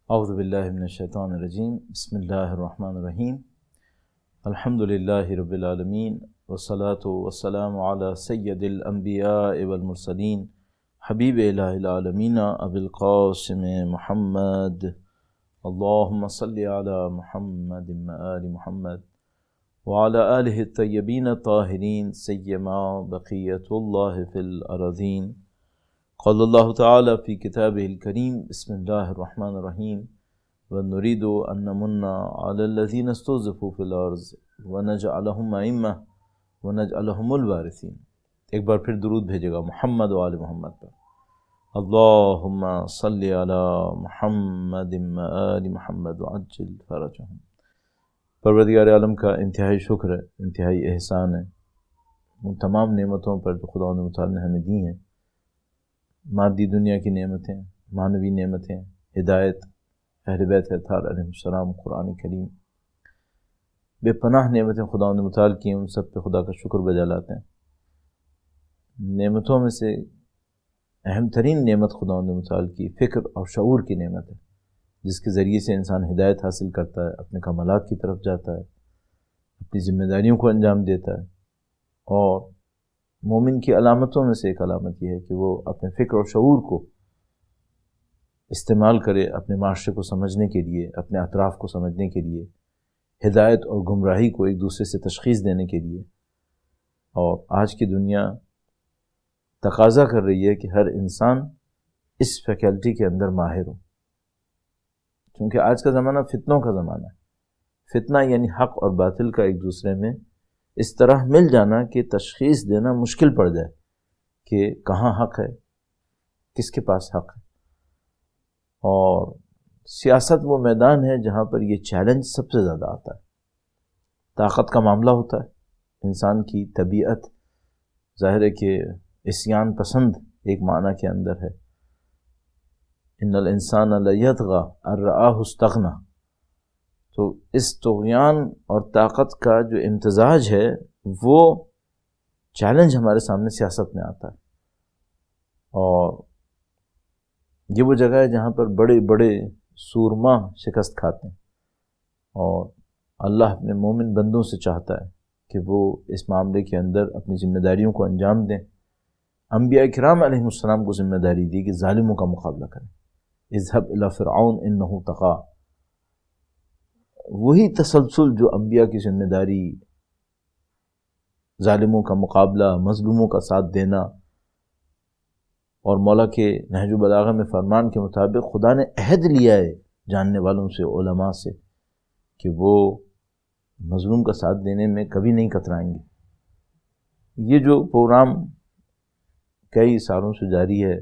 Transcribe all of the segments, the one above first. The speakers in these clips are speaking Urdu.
اعوذ باللہ من الشیطان الرجیم بسم اللہ الرحمن الرحیم الحمد للہ رب العالمین والصلاة والسلام علی سید الانبیاء والمرسلین حبیب الہ العالمین ابی القاسم محمد اللہم صلی علی محمد وآل محمد وعلی آلہ الطیبین الطاہرین سیما بقیت اللہ فی الارضین قال اللہ تعالی فی کتابہ الکریم بسم اللہ الرحمن الرحیم وَنُرِيدُ أَن نَّمُنَّ عَلَى الَّذِينَ اسْتُضْعِفُوا فِي الْأَرْضِ وَنَجْعَلَهُمْ أَئِمَّةً وَنَجْعَلَهُمُ الْوَارِثِينَ۔ ایک بار پھر درود بھیجے گا محمد و آل محمد پر۔ اللہم صلی علی محمد و آل محمد وعجل فرجہم۔ پروردگار عالم کا انتہائی شکر ہے، انتہائی احسان ہے ان تمام نعمتوں پر جو خدا متعال نے ہمیں دی ہیں، مادی دنیا کی نعمتیں، معنوی نعمتیں، ہدایت، اہل بیت اطہار علیہ السلام، قرآن کریم، بے پناہ نعمتیں خدا نے متعال کی ہیں، ان سب پہ خدا کا شکر بجا لاتے ہیں۔ نعمتوں میں سے اہم ترین نعمت خدا نے متعال کی فکر اور شعور کی نعمت ہے، جس کے ذریعے سے انسان ہدایت حاصل کرتا ہے، اپنے کمالات کی طرف جاتا ہے، اپنی ذمہ داریوں کو انجام دیتا ہے۔ اور مومن کی علامتوں میں سے ایک علامت یہ ہے کہ وہ اپنے فکر اور شعور کو استعمال کرے اپنے معاشرے کو سمجھنے کے لیے، اپنے اطراف کو سمجھنے کے لیے، ہدایت اور گمراہی کو ایک دوسرے سے تشخیص دینے کے لیے۔ اور آج کی دنیا تقاضا کر رہی ہے کہ ہر انسان اس فیکلٹی کے اندر ماہر ہو، کیونکہ آج کا زمانہ فتنوں کا زمانہ ہے۔ فتنہ یعنی حق اور باطل کا ایک دوسرے میں اس طرح مل جانا کہ تشخیص دینا مشکل پڑ جائے کہ کہاں حق ہے، کس کے پاس حق ہے۔ اور سیاست وہ میدان ہے جہاں پر یہ چیلنج سب سے زیادہ آتا ہے۔ طاقت کا معاملہ ہوتا ہے، انسان کی طبیعت ظاہر ہے کہ عصیان پسند ایک معنی کے اندر ہے۔ ان الانسان لیطغی ان رآہ استغنی، تو اس طغیان اور طاقت کا جو امتزاج ہے وہ چیلنج ہمارے سامنے سیاست میں آتا ہے۔ اور یہ وہ جگہ ہے جہاں پر بڑے بڑے سورما شکست کھاتے ہیں، اور اللہ اپنے مومن بندوں سے چاہتا ہے کہ وہ اس معاملے کے اندر اپنی ذمہ داریوں کو انجام دیں۔ انبیاء کرام علیہ السلام کو ذمہ داری دی کہ ظالموں کا مقابلہ کریں۔ اذهب الى فرعون انه طغى، وہی تسلسل جو انبیاء کی ذمہ داری، ظالموں کا مقابلہ، مظلوموں کا ساتھ دینا، اور مولا کے نہج البلاغہ میں فرمان کے مطابق خدا نے عہد لیا ہے جاننے والوں سے، علماء سے، کہ وہ مظلوم کا ساتھ دینے میں کبھی نہیں کترائیں گے۔ یہ جو پروگرام کئی سالوں سے جاری ہے،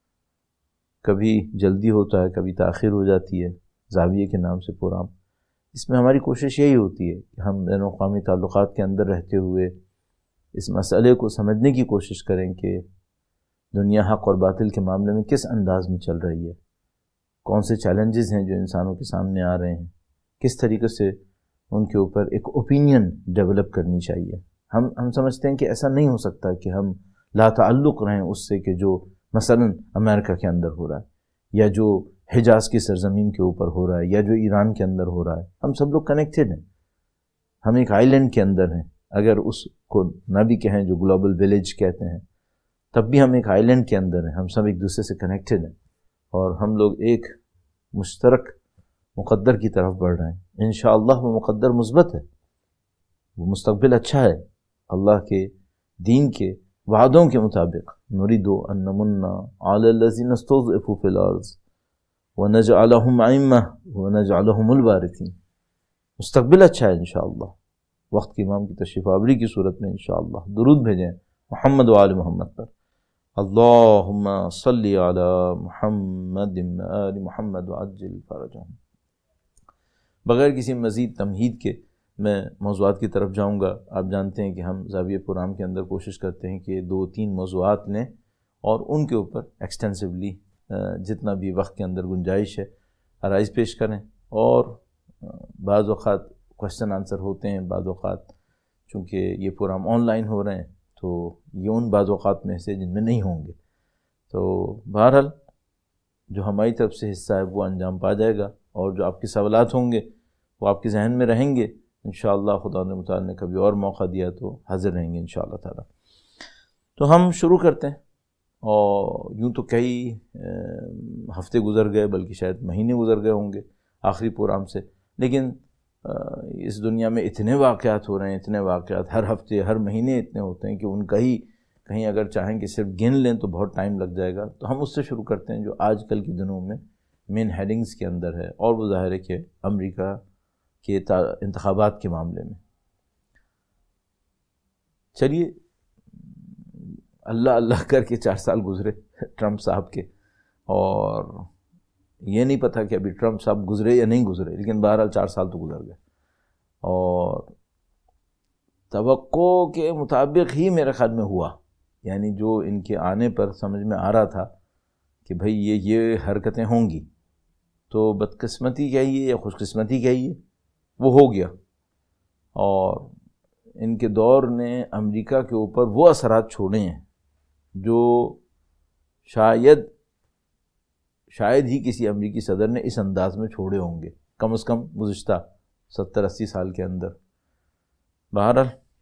کبھی جلدی ہوتا ہے، کبھی تاخیر ہو جاتی ہے، زاویے کے نام سے پروگرام، اس میں ہماری کوشش یہی ہوتی ہے کہ ہم بین الاقوامی تعلقات کے اندر رہتے ہوئے اس مسئلے کو سمجھنے کی کوشش کریں کہ دنیا حق اور باطل کے معاملے میں کس انداز میں چل رہی ہے، کون سے چیلنجز ہیں جو انسانوں کے سامنے آ رہے ہیں، کس طریقے سے ان کے اوپر ایک اوپینین ڈیولپ کرنی چاہیے۔ ہم سمجھتے ہیں کہ ایسا نہیں ہو سکتا کہ ہم لا تعلق رہیں اس سے کہ جو مثلا امریکہ کے اندر ہو رہا ہے، یا جو حجاز کی سرزمین کے اوپر ہو رہا ہے، یا جو ایران کے اندر ہو رہا ہے۔ ہم سب لوگ کنیکٹڈ ہیں، ہم ایک آئی لینڈ کے اندر ہیں، اگر اس کو نہ بھی کہیں جو گلوبل ولیج کہتے ہیں، تب بھی ہم ایک آئی لینڈ کے اندر ہیں، ہم سب ایک دوسرے سے کنیکٹڈ ہیں، اور ہم لوگ ایک مشترک مقدر کی طرف بڑھ رہے ہیں۔ انشاءاللہ وہ مقدر مثبت ہے، وہ مستقبل اچھا ہے، اللہ کے دین کے وعدوں کے مطابق۔ نريد أن نمن على الذين استضعفوا في الأرض ونجعلهم أئمة ونجعلهم الوارثين۔ مستقبل اچھا ہے انشاءاللہ، وقت کی امام کی تشریف آوری کی صورت میں انشاءاللہ درود بھیجیں محمد و آل محمد پر۔ اللہم صلی علی محمد و آل محمد وعجل فرجہم۔ بغیر کسی مزید تمہید کے میں موضوعات کی طرف جاؤں گا۔ آپ جانتے ہیں کہ ہم زاویہ پروگرام کے اندر کوشش کرتے ہیں کہ 2-3 موضوعات لیں اور ان کے اوپر ایکسٹینسولی جتنا بھی وقت کے اندر گنجائش ہے آرائز پیش کریں، اور بعض اوقات کوشچن آنسر ہوتے ہیں، بعض اوقات چونکہ یہ پروگرام آن لائن ہو رہے ہیں تو یہ ان بعض اوقات میں سے جن میں نہیں ہوں گے۔ تو بہرحال جو ہماری طرف سے حصہ ہے وہ انجام پا جائے گا، اور جو آپ کے سوالات ہوں گے وہ آپ کے ذہن میں رہیں گے، انشاءاللہ خدا متعال نے کبھی اور موقع دیا تو حاضر رہیں گے انشاءاللہ تعالی۔ تو ہم شروع کرتے ہیں، اور یوں تو کئی ہفتے گزر گئے، بلکہ شاید مہینے گزر گئے ہوں گے آخری پروگرام سے، لیکن اس دنیا میں اتنے واقعات ہو رہے ہیں، اتنے واقعات ہر ہفتے ہر مہینے اتنے ہوتے ہیں کہ ان کا ہی کہیں اگر چاہیں کہ صرف گن لیں تو بہت ٹائم لگ جائے گا۔ تو ہم اس سے شروع کرتے ہیں جو آج کل کے دنوں میں مین ہیڈنگز کے اندر ہے، اور وہ ظاہر ہے کہ امریکہ کے انتخابات کے معاملے میں۔ چلیے، اللہ اللہ کر کے 4 سال گزرے ٹرمپ صاحب کے، اور یہ نہیں پتہ کہ ابھی ٹرمپ صاحب گزرے یا نہیں گزرے، لیکن بہرحال 4 سال تو گزر گئے، اور توقع کے مطابق ہی میرے خیال میں ہوا، یعنی جو ان کے آنے پر سمجھ میں آ رہا تھا کہ بھئی یہ حرکتیں ہوں گی، تو بدقسمتی کہیے یا خوش قسمتی کہیے، وہ ہو گیا، اور ان کے دور نے امریکہ کے اوپر وہ اثرات چھوڑے ہیں جو شاید ہی کسی امریکی صدر نے اس انداز میں چھوڑے ہوں گے، کم از کم گزشتہ 70-80 سال کے اندر۔ بہرحال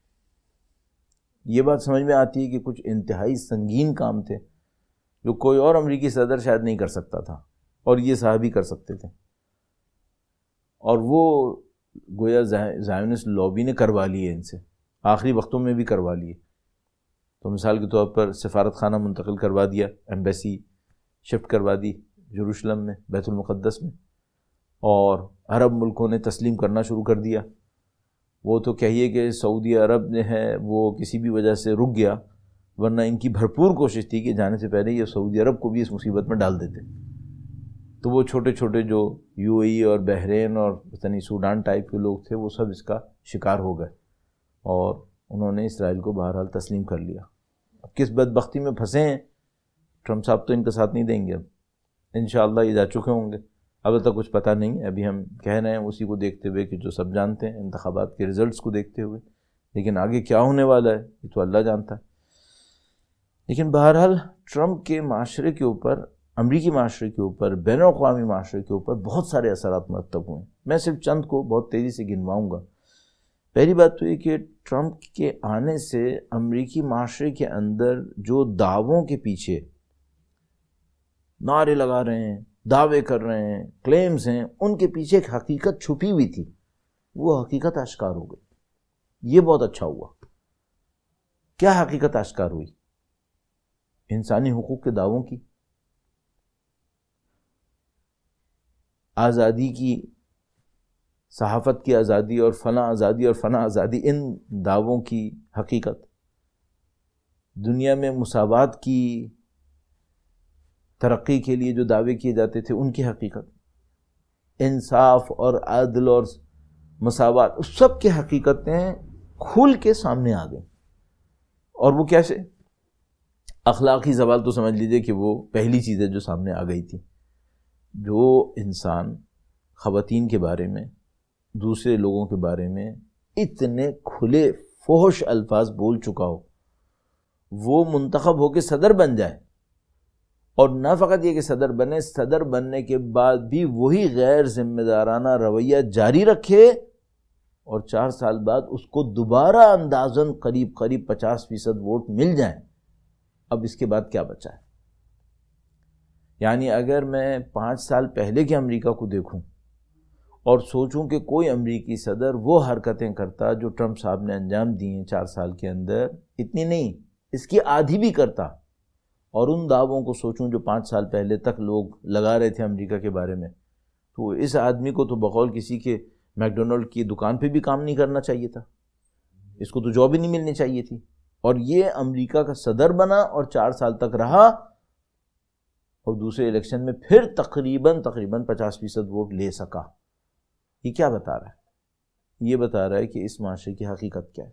یہ بات سمجھ میں آتی ہے کہ کچھ انتہائی سنگین کام تھے جو کوئی اور امریکی صدر شاید نہیں کر سکتا تھا، اور یہ صاحب ہی کر سکتے تھے، اور وہ گویا زائونسٹ لابی نے کروا لیے، ان سے آخری وقتوں میں بھی کروا لیے۔ تو مثال کے طور پر سفارت خانہ منتقل کروا دیا، ایمبیسی شفٹ کروا دی یروشلم میں، بیت المقدس میں، اور عرب ملکوں نے تسلیم کرنا شروع کر دیا۔ وہ تو کہیے کہ سعودی عرب نے ہے وہ کسی بھی وجہ سے رک گیا، ورنہ ان کی بھرپور کوشش تھی کہ جانے سے پہلے یہ سعودی عرب کو بھی اس مصیبت میں ڈال دیتے۔ تو وہ چھوٹے چھوٹے جو یو اے ای اور بحرین اور پتہ سوڈان ٹائپ کے لوگ تھے، وہ سب اس کا شکار ہو گئے، اور انہوں نے اسرائیل کو بہرحال تسلیم کر لیا۔ اب کس بدبختی میں پھنسے ہیں، ٹرمپ صاحب تو ان کا ساتھ نہیں دیں گے، اب انشاءاللہ یہ جا چکے ہوں گے، اب تک کچھ پتہ نہیں، ابھی ہم کہہ رہے ہیں اسی کو دیکھتے ہوئے کہ جو سب جانتے ہیں، انتخابات کے رزلٹس کو دیکھتے ہوئے، لیکن آگے کیا ہونے والا ہے یہ تو اللہ جانتا ہے۔ لیکن بہرحال ٹرمپ کے معاشرے کے اوپر، امریکی معاشرے کے اوپر، بین الاقوامی معاشرے کے اوپر بہت سارے اثرات مرتب ہوئے ہیں۔ میں صرف چند کو بہت تیزی سے گنواؤں گا۔ پہلی بات تو یہ کہ ٹرمپ کے آنے سے امریکی معاشرے کے اندر جو دعووں کے پیچھے نعرے لگا رہے ہیں، دعوے کر رہے ہیں، کلیمز ہیں، ان کے پیچھے ایک حقیقت چھپی ہوئی تھی، وہ حقیقت آشکار ہو گئی۔ یہ بہت اچھا ہوا۔ کیا حقیقت آشکار ہوئی؟ انسانی حقوق کے دعووں کی، آزادی کی، صحافت کی آزادی اور فلاں آزادی اور فلاں آزادی، ان دعووں کی حقیقت، دنیا میں مساوات کی ترقی کے لیے جو دعوے کیے جاتے تھے ان کی حقیقت، انصاف اور عدل اور مساوات، اس سب کی حقیقتیں کھل کے سامنے آ گئیں۔ اور وہ کیسے؟ اخلاقی زوال تو سمجھ لیجئے کہ وہ پہلی چیز ہے جو سامنے آ گئی تھی۔ جو انسان خواتین کے بارے میں، دوسرے لوگوں کے بارے میں اتنے کھلے فحش الفاظ بول چکا ہو، وہ منتخب ہو کے صدر بن جائے، اور نہ فقط یہ کہ صدر بنے، صدر بننے کے بعد بھی وہی غیر ذمہ دارانہ رویہ جاری رکھے، اور 4 سال بعد اس کو دوبارہ اندازاً قریب 50% ووٹ مل جائیں، اب اس کے بعد کیا بچا ہے؟ یعنی اگر میں 5 سال پہلے کے امریکہ کو دیکھوں اور سوچوں کہ کوئی امریکی صدر وہ حرکتیں کرتا جو ٹرمپ صاحب نے انجام دی ہیں 4 سال کے اندر، اتنی نہیں، اس کی آدھی بھی کرتا، اور ان دعووں کو سوچوں جو 5 سال پہلے تک لوگ لگا رہے تھے امریکہ کے بارے میں، تو اس آدمی کو تو بقول کسی کے میک ڈونلڈ کی دکان پہ بھی کام نہیں کرنا چاہیے تھا، اس کو تو جاب ہی نہیں ملنی چاہیے تھی، اور یہ امریکہ کا صدر بنا اور 4 سال تک رہا، اور دوسرے الیکشن میں پھر تقریباً 50% ووٹ لے سکا۔ یہ کیا بتا رہا ہے؟ یہ بتا رہا ہے کہ اس معاشرے کی حقیقت کیا ہے،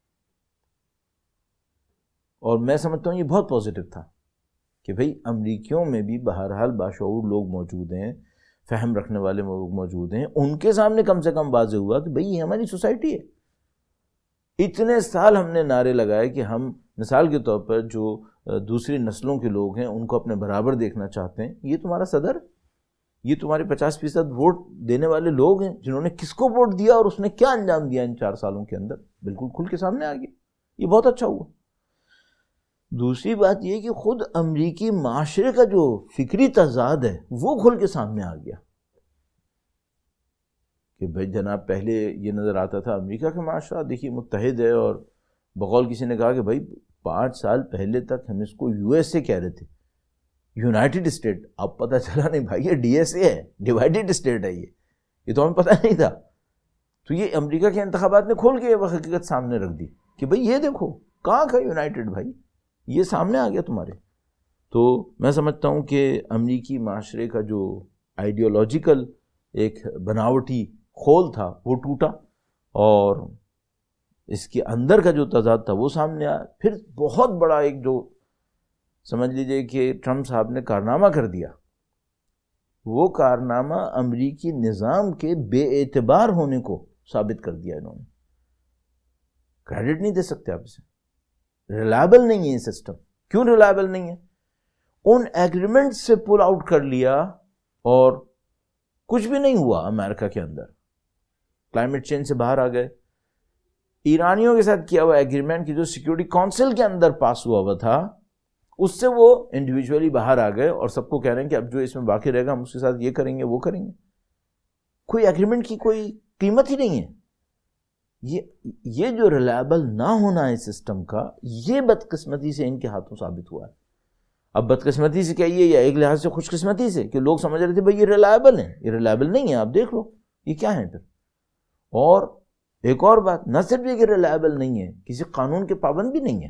اور میں سمجھتا ہوں یہ بہت پازیٹو تھا کہ بھئی امریکیوں میں بھی بہرحال باشعور لوگ موجود ہیں، فہم رکھنے والے لوگ موجود ہیں، ان کے سامنے کم سے کم واضح ہوا کہ بھئی یہ ہماری سوسائٹی ہے۔ اتنے سال ہم نے نعرے لگائے کہ ہم مثال کے طور پر جو دوسری نسلوں کے لوگ ہیں ان کو اپنے برابر دیکھنا چاہتے ہیں، یہ تمہارا صدر، یہ تمہارے 50% ووٹ دینے والے لوگ ہیں جنہوں نے کس کو ووٹ دیا اور اس نے کیا انجام دیا ان 4 سالوں کے اندر، بالکل کھل کے سامنے آ گیا. یہ بہت اچھا ہوا. دوسری بات یہ کہ خود امریکی معاشرے کا جو فکری تضاد ہے وہ کھل کے سامنے آ گیا کہ بھائی جناب پہلے یہ نظر آتا تھا امریکہ کا معاشرہ دیکھیے متحد ہے، اور بقول کسی نے کہا کہ بھائی 5 سال پہلے تک ہم اس کو یو ایس اے کہہ رہے تھے، یونائٹڈ اسٹیٹ. اب پتہ چلا نہیں بھائی یہ ڈی ایس اے ہے، ڈیوائڈڈ اسٹیٹ ہے. یہ تو ہمیں پتہ نہیں تھا. تو یہ امریکہ کے انتخابات نے کھول کے وہ حقیقت سامنے رکھ دی کہ بھئی یہ دیکھو کہاں کا یونائٹڈ، بھائی یہ سامنے آ گیا تمہارے. تو میں سمجھتا ہوں کہ امریکی معاشرے کا جو آئیڈیولوجیکل ایک بناوٹی خول تھا وہ ٹوٹا، اور اس کے اندر کا جو تضاد تھا وہ سامنے آیا. پھر بہت بڑا ایک جو سمجھ لیجئے کہ ٹرمپ صاحب نے کارنامہ کر دیا، وہ کارنامہ امریکی نظام کے بے اعتبار ہونے کو ثابت کر دیا. انہوں نے کریڈٹ نہیں دے سکتے آپ اسے، ریلائبل نہیں ہے یہ سسٹم. کیوں ریلائبل نہیں ہے؟ ان ایگریمنٹ سے پل آؤٹ کر لیا اور کچھ بھی نہیں ہوا امریکہ کے اندر. کلائمیٹ چینج سے باہر آ گئے. ایرانیوں کے ساتھ کیا ہوا ایگریمنٹ کی جو سیکیورٹی کونسل کے اندر پاس ہوا تھا اس سے وہ انڈیویجولی باہر آ گئے اور سب کو کہہ رہے ہیں کہ اب جو اس میں باقی رہے گا ہم اس کے ساتھ یہ کریں گے وہ کریں گے. کوئی ایگریمنٹ کی کوئی قیمت ہی نہیں ہے. یہ جو ریلائبل نہ ہونا ہے سسٹم کا، یہ بدقسمتی سے ان کے ہاتھوں ثابت ہوا ہے. اب بدقسمتی سے کہیے یا ایک لحاظ سے خوش قسمتی سے کہ لوگ سمجھ رہے تھے بھئی یہ ریلائبل ہیں، یہ ریلائبل نہیں ہے. آپ دیکھ لو یہ کیا ہے پھر. اور ایک اور بات، نہ صرف یہ کہ ریلائبل نہیں ہے، کسی قانون کے پابند بھی نہیں ہے.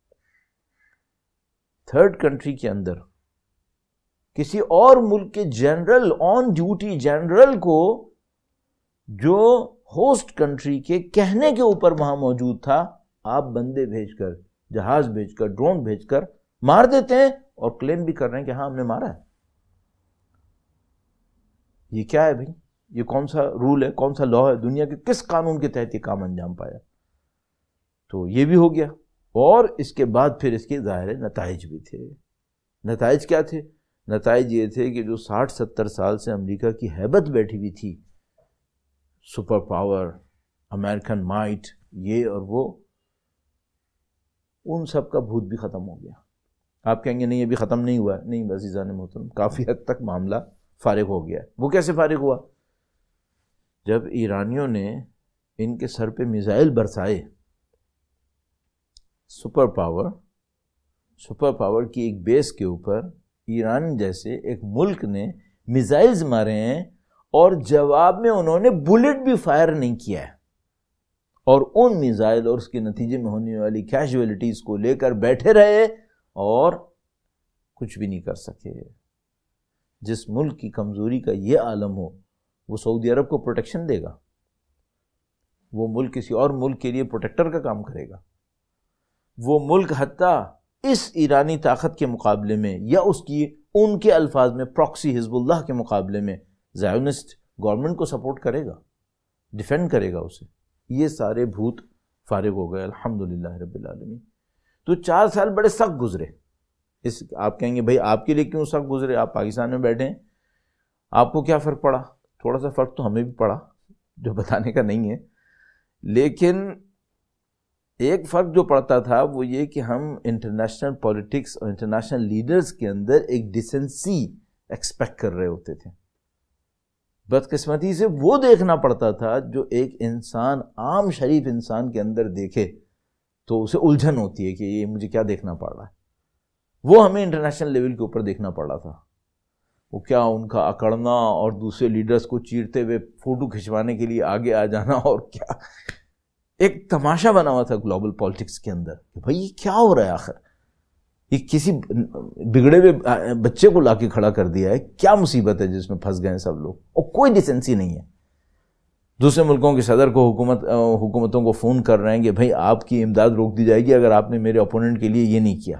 تھرڈ کنٹری کے اندر کسی اور ملک کے جنرل، آن ڈیوٹی جنرل کو جو ہوسٹ کنٹری کے کہنے کے اوپر وہاں موجود تھا، آپ بندے بھیج کر، جہاز بھیج کر، ڈرون بھیج کر مار دیتے ہیں اور کلیم بھی کر رہے ہیں کہ ہاں ہم نے مارا ہے. یہ کیا ہے بھائی؟ یہ کون سا رول ہے، کون سا لا ہے، دنیا کے کس قانون کے تحت یہ کام انجام پایا؟ تو یہ بھی ہو گیا. اور اس کے بعد پھر اس کے ظاہر نتائج بھی تھے. نتائج کیا تھے؟ نتائج یہ تھے کہ جو 60-70 سال سے امریکہ کی ہیبت بیٹھی ہوئی تھی، سپر پاور، امریکن مائٹ، یہ اور وہ، ان سب کا بھوت بھی ختم ہو گیا. آپ کہیں گے نہیں یہ بھی ختم نہیں ہوا ہے. نہیں عزیزان محترم، کافی حد تک معاملہ فارغ ہو گیا ہے. وہ کیسے فارغ ہوا؟ جب ایرانیوں نے ان کے سر پہ میزائل برسائے. سپر پاور کی ایک بیس کے اوپر ایران جیسے ایک ملک نے میزائلز مارے ہیں اور جواب میں انہوں نے بلٹ بھی فائر نہیں کیا ہے، اور ان میزائل اور اس کے نتیجے میں ہونے والی کیجویلٹیز کو لے کر بیٹھے رہے اور کچھ بھی نہیں کر سکے. جس ملک کی کمزوری کا یہ عالم ہو وہ سعودی عرب کو پروٹیکشن دے گا؟ وہ ملک کسی اور ملک کے لیے پروٹیکٹر کا کام کرے گا؟ وہ ملک حتیٰ اس ایرانی طاقت کے مقابلے میں یا اس کی ان کے الفاظ میں پراکسی حزب اللہ کے مقابلے میں زائونسٹ گورنمنٹ کو سپورٹ کرے گا، ڈیفینڈ کرے گا اسے؟ یہ سارے بھوت فارغ ہو گئے الحمدللہ رب العالمین. تو 4 سال بڑے سخت گزرے. آپ کہیں گے بھائی آپ کے لیے کیوں سخت گزرے؟ آپ پاکستان میں بیٹھے ہیں، آپ کو کیا فرق پڑا؟ تھوڑا سا فرق تو ہمیں بھی پڑا جو بتانے کا نہیں ہے، لیکن ایک فرق جو پڑتا تھا وہ یہ کہ ہم انٹرنیشنل پولیٹکس اور انٹرنیشنل لیڈرز کے اندر ایک ڈیسنسی ایکسپیکٹ کر رہے ہوتے تھے. بدقسمتی سے وہ دیکھنا پڑتا تھا جو ایک انسان، عام شریف انسان کے اندر دیکھے تو اسے الجھن ہوتی ہے کہ یہ مجھے کیا دیکھنا پڑ رہا ہے. وہ ہمیں انٹرنیشنل لیول کے اوپر دیکھنا پڑ رہا تھا. وہ کیا ان کا اکڑنا اور دوسرے لیڈرز کو چیرتے ہوئے فوٹو کھنچوانے کے لیے آگے آ جانا، اور کیا ایک تماشا بنا ہوا تھا گلوبل پالیٹکس کے اندر کہ بھائی یہ کیا ہو رہا ہے آخر؟ یہ کسی بگڑے ہوئے بچے کو لا کے کھڑا کر دیا ہے، کیا مصیبت ہے جس میں پھنس گئے ہیں سب لوگ؟ اور کوئی ڈیسنسی نہیں ہے. دوسرے ملکوں کے صدر کو حکومتوں کو فون کر رہے ہیں کہ بھائی آپ کی امداد روک دی جائے گی اگر آپ نے میرے اپوننٹ کے لیے یہ نہیں کیا.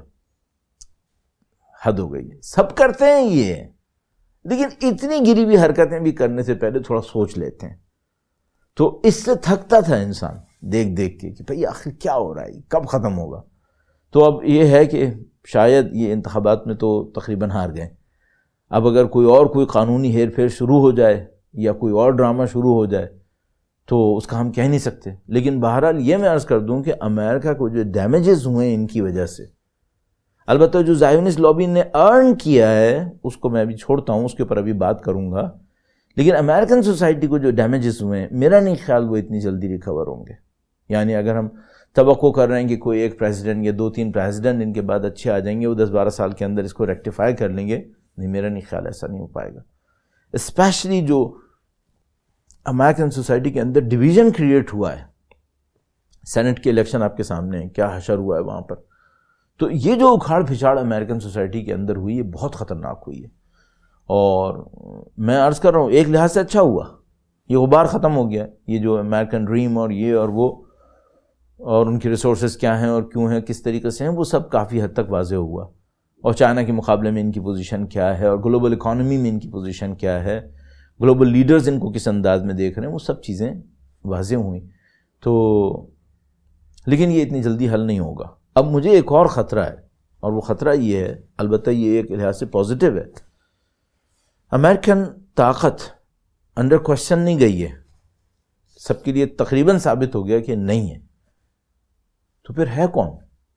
حد ہو گئی ہے. سب کرتے ہیں یہ، لیکن اتنی گری ہوئی حرکتیں بھی کرنے سے پہلے تھوڑا سوچ لیتے ہیں. تو اس سے تھکتا تھا انسان دیکھ دیکھ کے کہ بھئی آخر کیا ہو رہا ہے، کب ختم ہوگا. تو اب یہ ہے کہ شاید یہ انتخابات میں تو تقریباً ہار گئے. اب اگر کوئی قانونی ہیر پھیر شروع ہو جائے یا کوئی اور ڈرامہ شروع ہو جائے تو اس کا ہم کہہ نہیں سکتے. لیکن بہرحال یہ میں عرض کر دوں کہ امریکہ کو جو ڈیمیجز ہوئے ان کی وجہ سے، البتہ جو زائونسٹ لابی نے ارن کیا ہے اس کو میں ابھی چھوڑتا ہوں، اس کے اوپر ابھی بات کروں گا، لیکن امریکن سوسائٹی کو جو ڈیمیجز ہوئے ہیں میرا نہیں خیال وہ اتنی جلدی ریکور ہوں گے. یعنی اگر ہم توقع کر رہے ہیں کہ کوئی ایک پریزیڈنٹ یا 2-3 پریزیڈنٹ ان کے بعد اچھے آ جائیں گے، وہ 10-12 سال کے اندر اس کو ریکٹیفائی کر لیں گے، نہیں، میرا نہیں خیال ایسا نہیں ہو پائے گا. اسپیشلی جو امریکن سوسائٹی کے اندر ڈویژن کریٹ ہوا ہے، سینٹ کے الیکشن آپ کے سامنے ہیں، کیا حشر ہوا ہے وہاں پر. تو یہ جو اکھاڑ پھچاڑ امریکن سوسائٹی کے اندر ہوئی ہے بہت خطرناک ہوئی ہے. اور میں عرض کر رہا ہوں ایک لحاظ سے اچھا ہوا، یہ غبار ختم ہو گیا. یہ جو امریکن ڈریم اور یہ اور وہ اور ان کی ریسورسز کیا ہیں اور کیوں ہیں، کس طریقے سے ہیں، وہ سب کافی حد تک واضح ہوا. اور چائنا کے مقابلے میں ان کی پوزیشن کیا ہے، اور گلوبل اکانومی میں ان کی پوزیشن کیا ہے، گلوبل لیڈرز ان کو کس انداز میں دیکھ رہے ہیں، وہ سب چیزیں واضح ہوئیں. تو لیکن یہ اتنی جلدی حل نہیں ہوگا. اب مجھے ایک اور خطرہ ہے، اور وہ خطرہ یہ ہے، البتہ یہ ایک لحاظ سے پازیٹیو ہے، امریکن طاقت انڈر کوشچن نہیں گئی ہے، سب کے لیے تقریباً ثابت ہو گیا کہ نہیں ہے. تو پھر ہے کون؟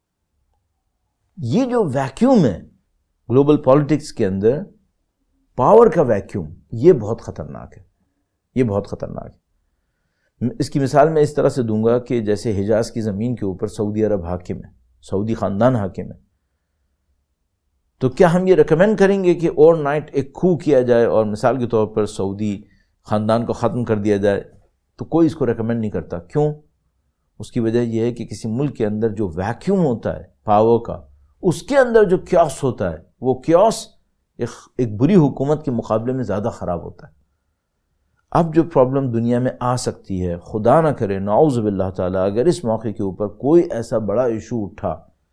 یہ جو ویکیوم ہے گلوبل پالیٹکس کے اندر، پاور کا ویکیوم، یہ بہت خطرناک ہے. یہ بہت خطرناک ہے. اس کی مثال میں اس طرح سے دوں گا کہ جیسے حجاز کی زمین کے اوپر سعودی عرب حاکم ہے، سعودی خاندان حاکم ہے. تو کیا ہم یہ ریکمینڈ کریں گے کہ اوور نائٹ ایک کھو کیا جائے اور مثال کے طور پر سعودی خاندان کو ختم کر دیا جائے؟ تو کوئی اس کو ریکمینڈ نہیں کرتا. کیوں؟ اس کی وجہ یہ ہے کہ کسی ملک کے اندر جو ویکیوم ہوتا ہے پاور کا، اس کے اندر جو کیوس ہوتا ہے، وہ کیوس ایک بری حکومت کے مقابلے میں زیادہ خراب ہوتا ہے. اب جو پرابلم دنیا میں آ سکتی ہے، خدا نہ کرے، نعوذ باللہ تعالیٰ، اگر اس موقع کے اوپر کوئی ایسا بڑا ایشو اٹھا،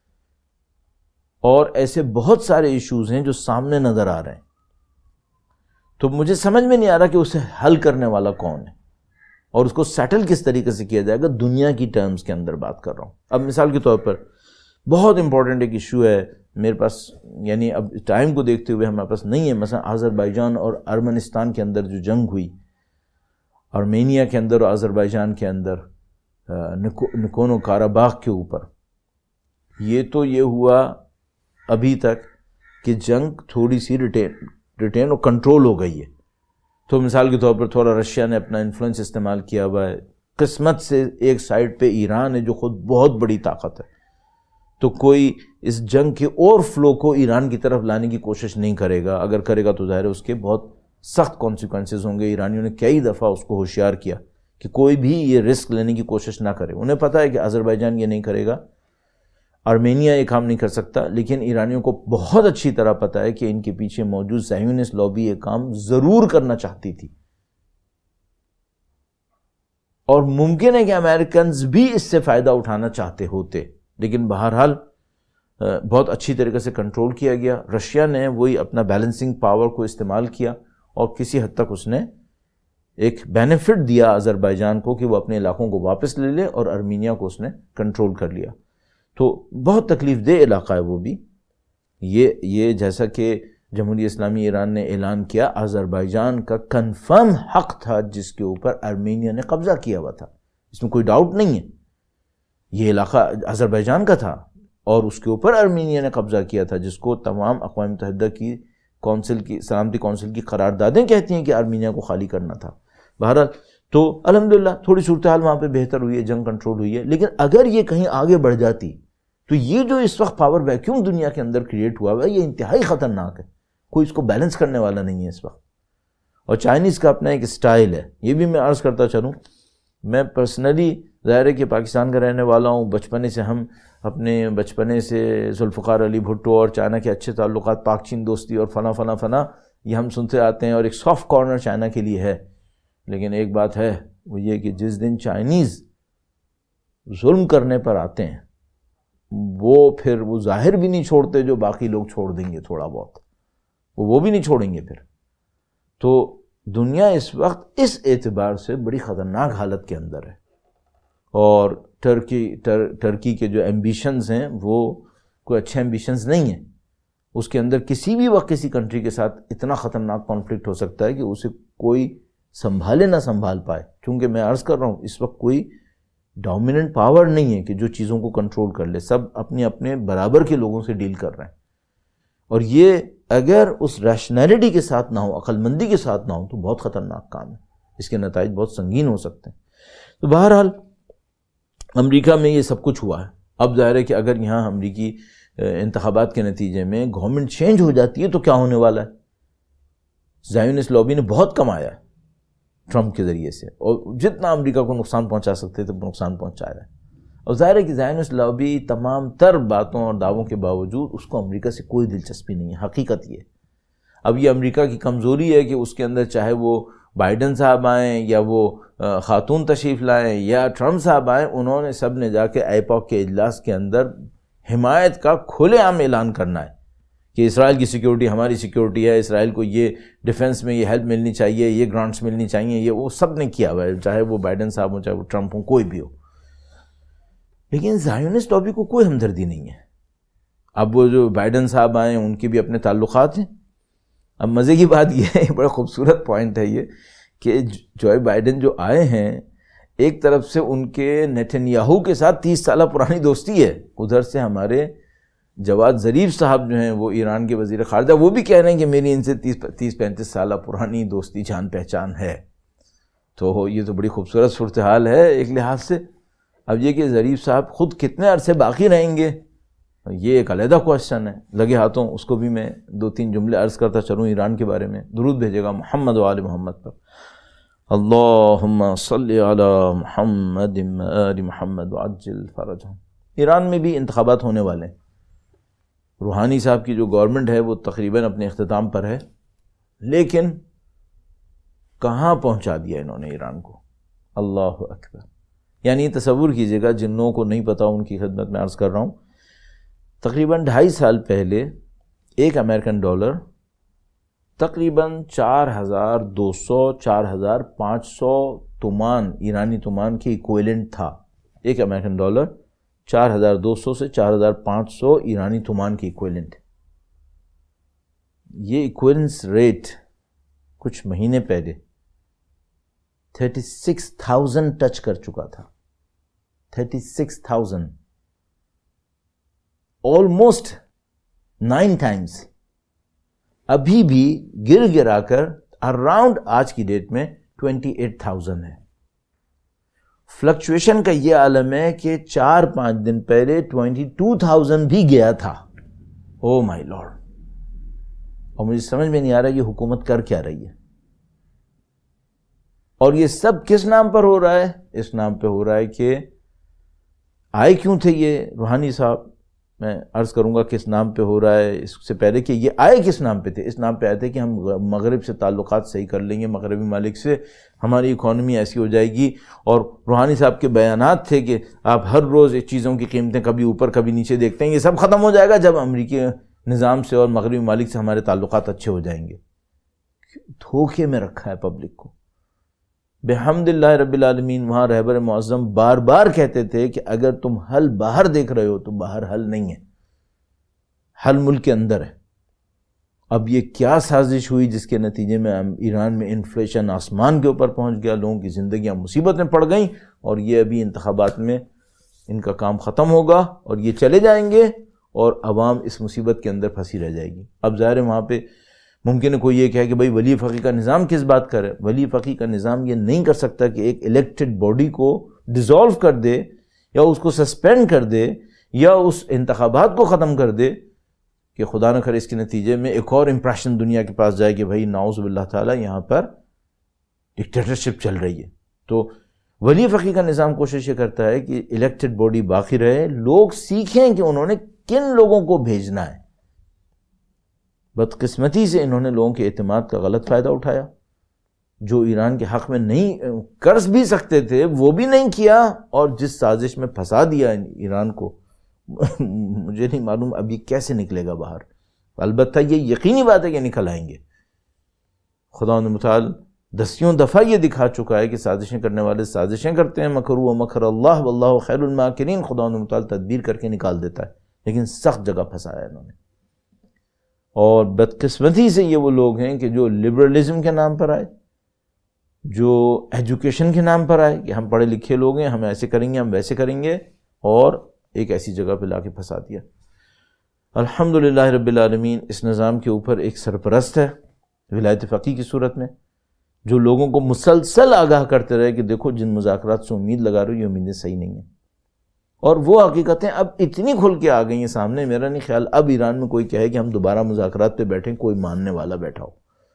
اور ایسے بہت سارے ایشوز ہیں جو سامنے نظر آ رہے ہیں، تو مجھے سمجھ میں نہیں آ رہا کہ اسے حل کرنے والا کون ہے اور اس کو سیٹل کس طریقے سے کیا جائے گا. دنیا کی ٹرمز کے اندر بات کر رہا ہوں. اب مثال کے طور پر بہت امپورٹنٹ ایک ایشو ہے میرے پاس، یعنی اب ٹائم کو دیکھتے ہوئے ہمارے پاس نہیں ہے، مثلا آذربائیجان اور ارمنستان کے اندر جو جنگ ہوئی، آرمینیا کے اندر اور آذربائیجان کے اندر نکونو کاراباخ کے اوپر، یہ تو یہ ہوا ابھی تک کہ جنگ تھوڑی سی ریٹین اور کنٹرول ہو گئی ہے. تو مثال کے طور پر تھوڑا رشیا نے اپنا انفلوئنس استعمال کیا ہوا ہے. قسمت سے ایک سائڈ پہ ایران ہے جو خود بہت بڑی طاقت ہے، تو کوئی اس جنگ کے اور فلو کو ایران کی طرف لانے کی کوشش نہیں کرے گا. اگر کرے گا تو ظاہر ہے اس کے بہت سخت کانسیکوینسز ہوں گے. ایرانیوں نے کئی دفعہ اس کو ہوشیار کیا کہ کوئی بھی یہ رسک لینے کی کوشش نہ کرے. انہیں پتہ ہے کہ آذربائیجان یہ نہیں کرے گا، آرمینیا یہ کام نہیں کر سکتا، لیکن ایرانیوں کو بہت اچھی طرح پتہ ہے کہ ان کے پیچھے موجود زائونسٹ لابی یہ کام ضرور کرنا چاہتی تھی. اور ممکن ہے کہ امریکنز بھی اس سے فائدہ اٹھانا چاہتے ہوتے، لیکن بہرحال بہت اچھی طریقے سے کنٹرول کیا گیا. رشیا نے وہی اپنا بیلنسنگ پاور کو استعمال کیا اور کسی حد تک اس نے ایک بینیفٹ دیا آذربائیجان کو کہ وہ اپنے علاقوں کو واپس لے لے، اور ارمینیا کو اس نے کنٹرول کر لیا. تو بہت تکلیف دہ علاقہ ہے وہ بھی. یہ جیسا کہ جمہوریہ اسلامی ایران نے اعلان کیا، آذربائیجان کا کنفرم حق تھا جس کے اوپر ارمینیا نے قبضہ کیا ہوا تھا، اس میں کوئی ڈاؤٹ نہیں ہے. یہ علاقہ آذربائیجان کا تھا اور اس کے اوپر ارمینیا نے قبضہ کیا تھا، جس کو تمام اقوام متحدہ کی سلامتی کونسل کی قراردادیں کہتی ہیں کہ ارمینیا کو خالی کرنا تھا. بہرحال تو الحمدللہ تھوڑی صورتحال وہاں پہ بہتر ہوئی ہے، جنگ کنٹرول ہوئی ہے. لیکن اگر یہ کہیں آگے بڑھ جاتی تو یہ جو اس وقت پاور ویکیوم دنیا کے اندر کریٹ ہوا ہے، یہ انتہائی خطرناک ہے. کوئی اس کو بیلنس کرنے والا نہیں ہے اس وقت. اور چائنیز کا اپنا ایک سٹائل ہے، یہ بھی میں عرض کرتا چلوں. میں پرسنلی ظاہر ہے کہ پاکستان کا رہنے والا ہوں، بچپنے سے ہم بچپنے سے ذوالفقار علی بھٹو اور چائنا کے اچھے تعلقات، پاک چین دوستی اور فلاں فلاں فلاں، یہ ہم سنتے آتے ہیں، اور ایک سافٹ کارنر چائنا کے لیے ہے. لیکن ایک بات ہے، وہ یہ کہ جس دن چائنیز ظلم کرنے پر آتے ہیں، پھر وہ ظاہر بھی نہیں چھوڑتے جو باقی لوگ چھوڑ دیں گے تھوڑا بہت، وہ بھی نہیں چھوڑیں گے پھر. تو دنیا اس وقت اس اعتبار سے بڑی خطرناک حالت کے اندر ہے. اور ٹرکی کے جو ایمبیشنز ہیں وہ کوئی اچھے ایمبیشنز نہیں ہیں. اس کے اندر کسی بھی وقت کسی کنٹری کے ساتھ اتنا خطرناک کانفلکٹ ہو سکتا ہے کہ اسے کوئی سنبھالے نہ سنبھال پائے. چونکہ میں عرض کر رہا ہوں اس وقت کوئی ڈومیننٹ پاور نہیں ہے کہ جو چیزوں کو کنٹرول کر لے. سب اپنے اپنے برابر کے لوگوں سے ڈیل کر رہے ہیں. اور یہ اگر اس ریشنلٹی کے ساتھ نہ ہو، عقل مندی کے ساتھ نہ ہو، تو بہت خطرناک کام ہے. اس کے نتائج بہت سنگین ہو سکتے ہیں. تو بہرحال امریکہ میں یہ سب کچھ ہوا ہے. اب ظاہر ہے کہ اگر یہاں امریکی انتخابات کے نتیجے میں گورنمنٹ چینج ہو جاتی ہے تو کیا ہونے والا ہے. زائونسٹ لابی نے بہت کمایا ہے ٹرمپ کے ذریعے سے، اور جتنا امریکہ کو نقصان پہنچا سکتے تھے نقصان پہنچایا ہے. اور ظاہر ہے کہ زائونسٹ لابی تمام تر باتوں اور دعووں کے باوجود اس کو امریکہ سے کوئی دلچسپی نہیں ہے. حقیقت یہ اب یہ امریکہ کی کمزوری ہے کہ اس کے اندر چاہے وہ بائیڈن صاحب آئیں یا وہ خاتون تشریف لائیں یا ٹرمپ صاحب آئیں، انہوں نے سب نے جا کے ایپاک کے اجلاس کے اندر حمایت کا کھلے عام اعلان کرنا ہے کہ اسرائیل کی سیکیورٹی ہماری سیکیورٹی ہے، اسرائیل کو یہ ڈیفنس میں یہ ہیلپ ملنی چاہیے، یہ گرانٹس ملنی چاہیے. یہ وہ سب نے کیا ہوا ہے، چاہے وہ بائیڈن صاحب ہوں چاہے وہ ٹرمپ ہوں، کوئی بھی ہو. لیکن زائونسٹ لابی کو کوئی ہمدردی نہیں ہے. اب وہ جو بائیڈن صاحب آئے ان کے بھی اپنے تعلقات ہیں. اب مزے کی بات یہ ہے، بڑا خوبصورت پوائنٹ ہے یہ، کہ جو بائیڈن جو آئے ہیں ایک طرف سے ان کے نیتن یاہو کے ساتھ 30 سالہ پرانی دوستی ہے. ادھر سے ہمارے جواد ظریف صاحب جو ہیں وہ ایران کے وزیر خارجہ، وہ بھی کہہ رہے ہیں کہ میری ان سے 30-35 سالہ پرانی دوستی جان پہچان ہے. تو یہ تو بڑی خوبصورت صورتحال ہے ایک لحاظ سے. اب یہ کہ ظریف صاحب خود کتنے عرصے باقی رہیں گے یہ ایک علیحدہ کوشچن ہے. لگے ہاتھوں اس کو بھی میں 2-3 جملے عرض کرتا چلوں ایران کے بارے میں. درود بھیجے گا محمد و آل محمد پر. اللہم صلی علی محمد و آل محمد وعجل فرجہم. ایران میں بھی انتخابات ہونے والے ہیں. روحانی صاحب کی جو گورنمنٹ ہے وہ تقریباً اپنے اختتام پر ہے، لیکن کہاں پہنچا دیا انہوں نے ایران کو. اللہ اکبر. یعنی تصور کیجئے گا، جن لوگوں کو نہیں پتا ان کی خدمت میں عرض کر رہا ہوں، تقریباً 2.5 سال پہلے ایک امریکن ڈالر تقریباً 4,200-4,500 تومان ایرانی تومان کے ایکویلنٹ تھا. ایک امریکن ڈالر 4,200 سے 4,500 ایرانی تومان کی ایکویلنٹ. یہ ایکویلنس ریٹ کچھ مہینے پہلے 36,000 ٹچ کر چکا تھا. 36,000 آلموسٹ 9 ٹائمز. ابھی بھی گر گرا کر اراؤنڈ آج کی ڈیٹ میں 28,000 ہے. فلکچویشن کا یہ عالم ہے کہ 4-5 دن پہلے 22,000 بھی گیا تھا. Oh my lord. اور مجھے سمجھ میں نہیں آ رہا یہ حکومت کر کیا رہی ہے. اور یہ سب کس نام پر ہو رہا ہے؟ اس نام پہ ہو رہا ہے کہ آئے کیوں تھے یہ روحانی صاحب. میں عرض کروں گا کس نام پہ ہو رہا ہے. اس سے پہلے کہ یہ آئے کس نام پہ تھے، اس نام پہ آئے تھے کہ ہم مغرب سے تعلقات صحیح کر لیں گے، مغربی ممالک سے ہماری اکانومی ایسی ہو جائے گی. اور روحانی صاحب کے بیانات تھے کہ آپ ہر روز چیزوں کی قیمتیں کبھی اوپر کبھی نیچے دیکھتے ہیں، یہ سب ختم ہو جائے گا جب امریکی نظام سے اور مغربی ممالک سے ہمارے تعلقات اچھے ہو جائیں گے. دھوکے میں رکھا ہے پبلک کو. بحمد اللہ رب العالمین وہاں رہبر معظم بار بار کہتے تھے کہ اگر تم حل باہر دیکھ رہے ہو تو باہر حل نہیں ہے، حل ملک کے اندر ہے. اب یہ کیا سازش ہوئی جس کے نتیجے میں ایران میں انفلیشن آسمان کے اوپر پہنچ گیا، لوگوں کی زندگیاں مصیبت میں پڑ گئیں، اور یہ ابھی انتخابات میں ان کا کام ختم ہوگا اور یہ چلے جائیں گے اور عوام اس مصیبت کے اندر پھنسی رہ جائے گی. اب ظاہر ہے وہاں پہ ممکن ہے کوئی یہ کہے کہ بھائی ولی فقیہ کا نظام کس بات کرے. ولی فقیہ کا نظام یہ نہیں کر سکتا کہ ایک الیکٹڈ باڈی کو ڈیزالو کر دے یا اس کو سسپینڈ کر دے یا اس انتخابات کو ختم کر دے کہ خدا نہ کرے اس کے نتیجے میں ایک اور امپریشن دنیا کے پاس جائے کہ بھائی نعوذ باللہ تعالیٰ یہاں پر ڈکٹیٹرشپ چل رہی ہے. تو ولی فقیہ کا نظام کوشش یہ کرتا ہے کہ الیکٹڈ باڈی باقی رہے، لوگ سیکھیں کہ انہوں نے کن لوگوں کو بھیجنا ہے. بدقسمتی سے انہوں نے لوگوں کے اعتماد کا غلط فائدہ اٹھایا. جو ایران کے حق میں نہیں قرض بھی سکتے تھے وہ بھی نہیں کیا، اور جس سازش میں پھنسا دیا ایران کو مجھے نہیں معلوم اب یہ کیسے نکلے گا باہر. البتہ یہ یقینی بات ہے کہ نکل آئیں گے. خداوند متعال دسیوں دفعہ یہ دکھا چکا ہے کہ سازشیں کرنے والے سازشیں کرتے ہیں. مکروا مکر اللہ واللہ خیر الماکرین. خداوند متعال تدبیر کر کے نکال دیتا ہے. لیکن سخت جگہ پھنسایا انہوں نے. اور بدقسمتی سے یہ وہ لوگ ہیں کہ جو لبرلزم کے نام پر آئے, جو ایجوکیشن کے نام پر آئے کہ ہم پڑھے لکھے لوگ ہیں, ہم ایسے کریں گے, ہم ویسے کریں گے, اور ایک ایسی جگہ پہ لا کے پھنسا دیا. الحمدللہ رب العالمین اس نظام کے اوپر ایک سرپرست ہے ولایت فقیہ کی صورت میں, جو لوگوں کو مسلسل آگاہ کرتے رہے کہ دیکھو جن مذاکرات سے امید لگا رہے ہو یہ امیدیں صحیح نہیں ہیں. اور وہ حقیقتیں اب اتنی کھل کے آ گئی ہیں سامنے, میرا نہیں خیال اب ایران میں کوئی کہے کہ ہم دوبارہ مذاکرات پہ بیٹھیں کوئی ماننے والا بیٹھا ہو.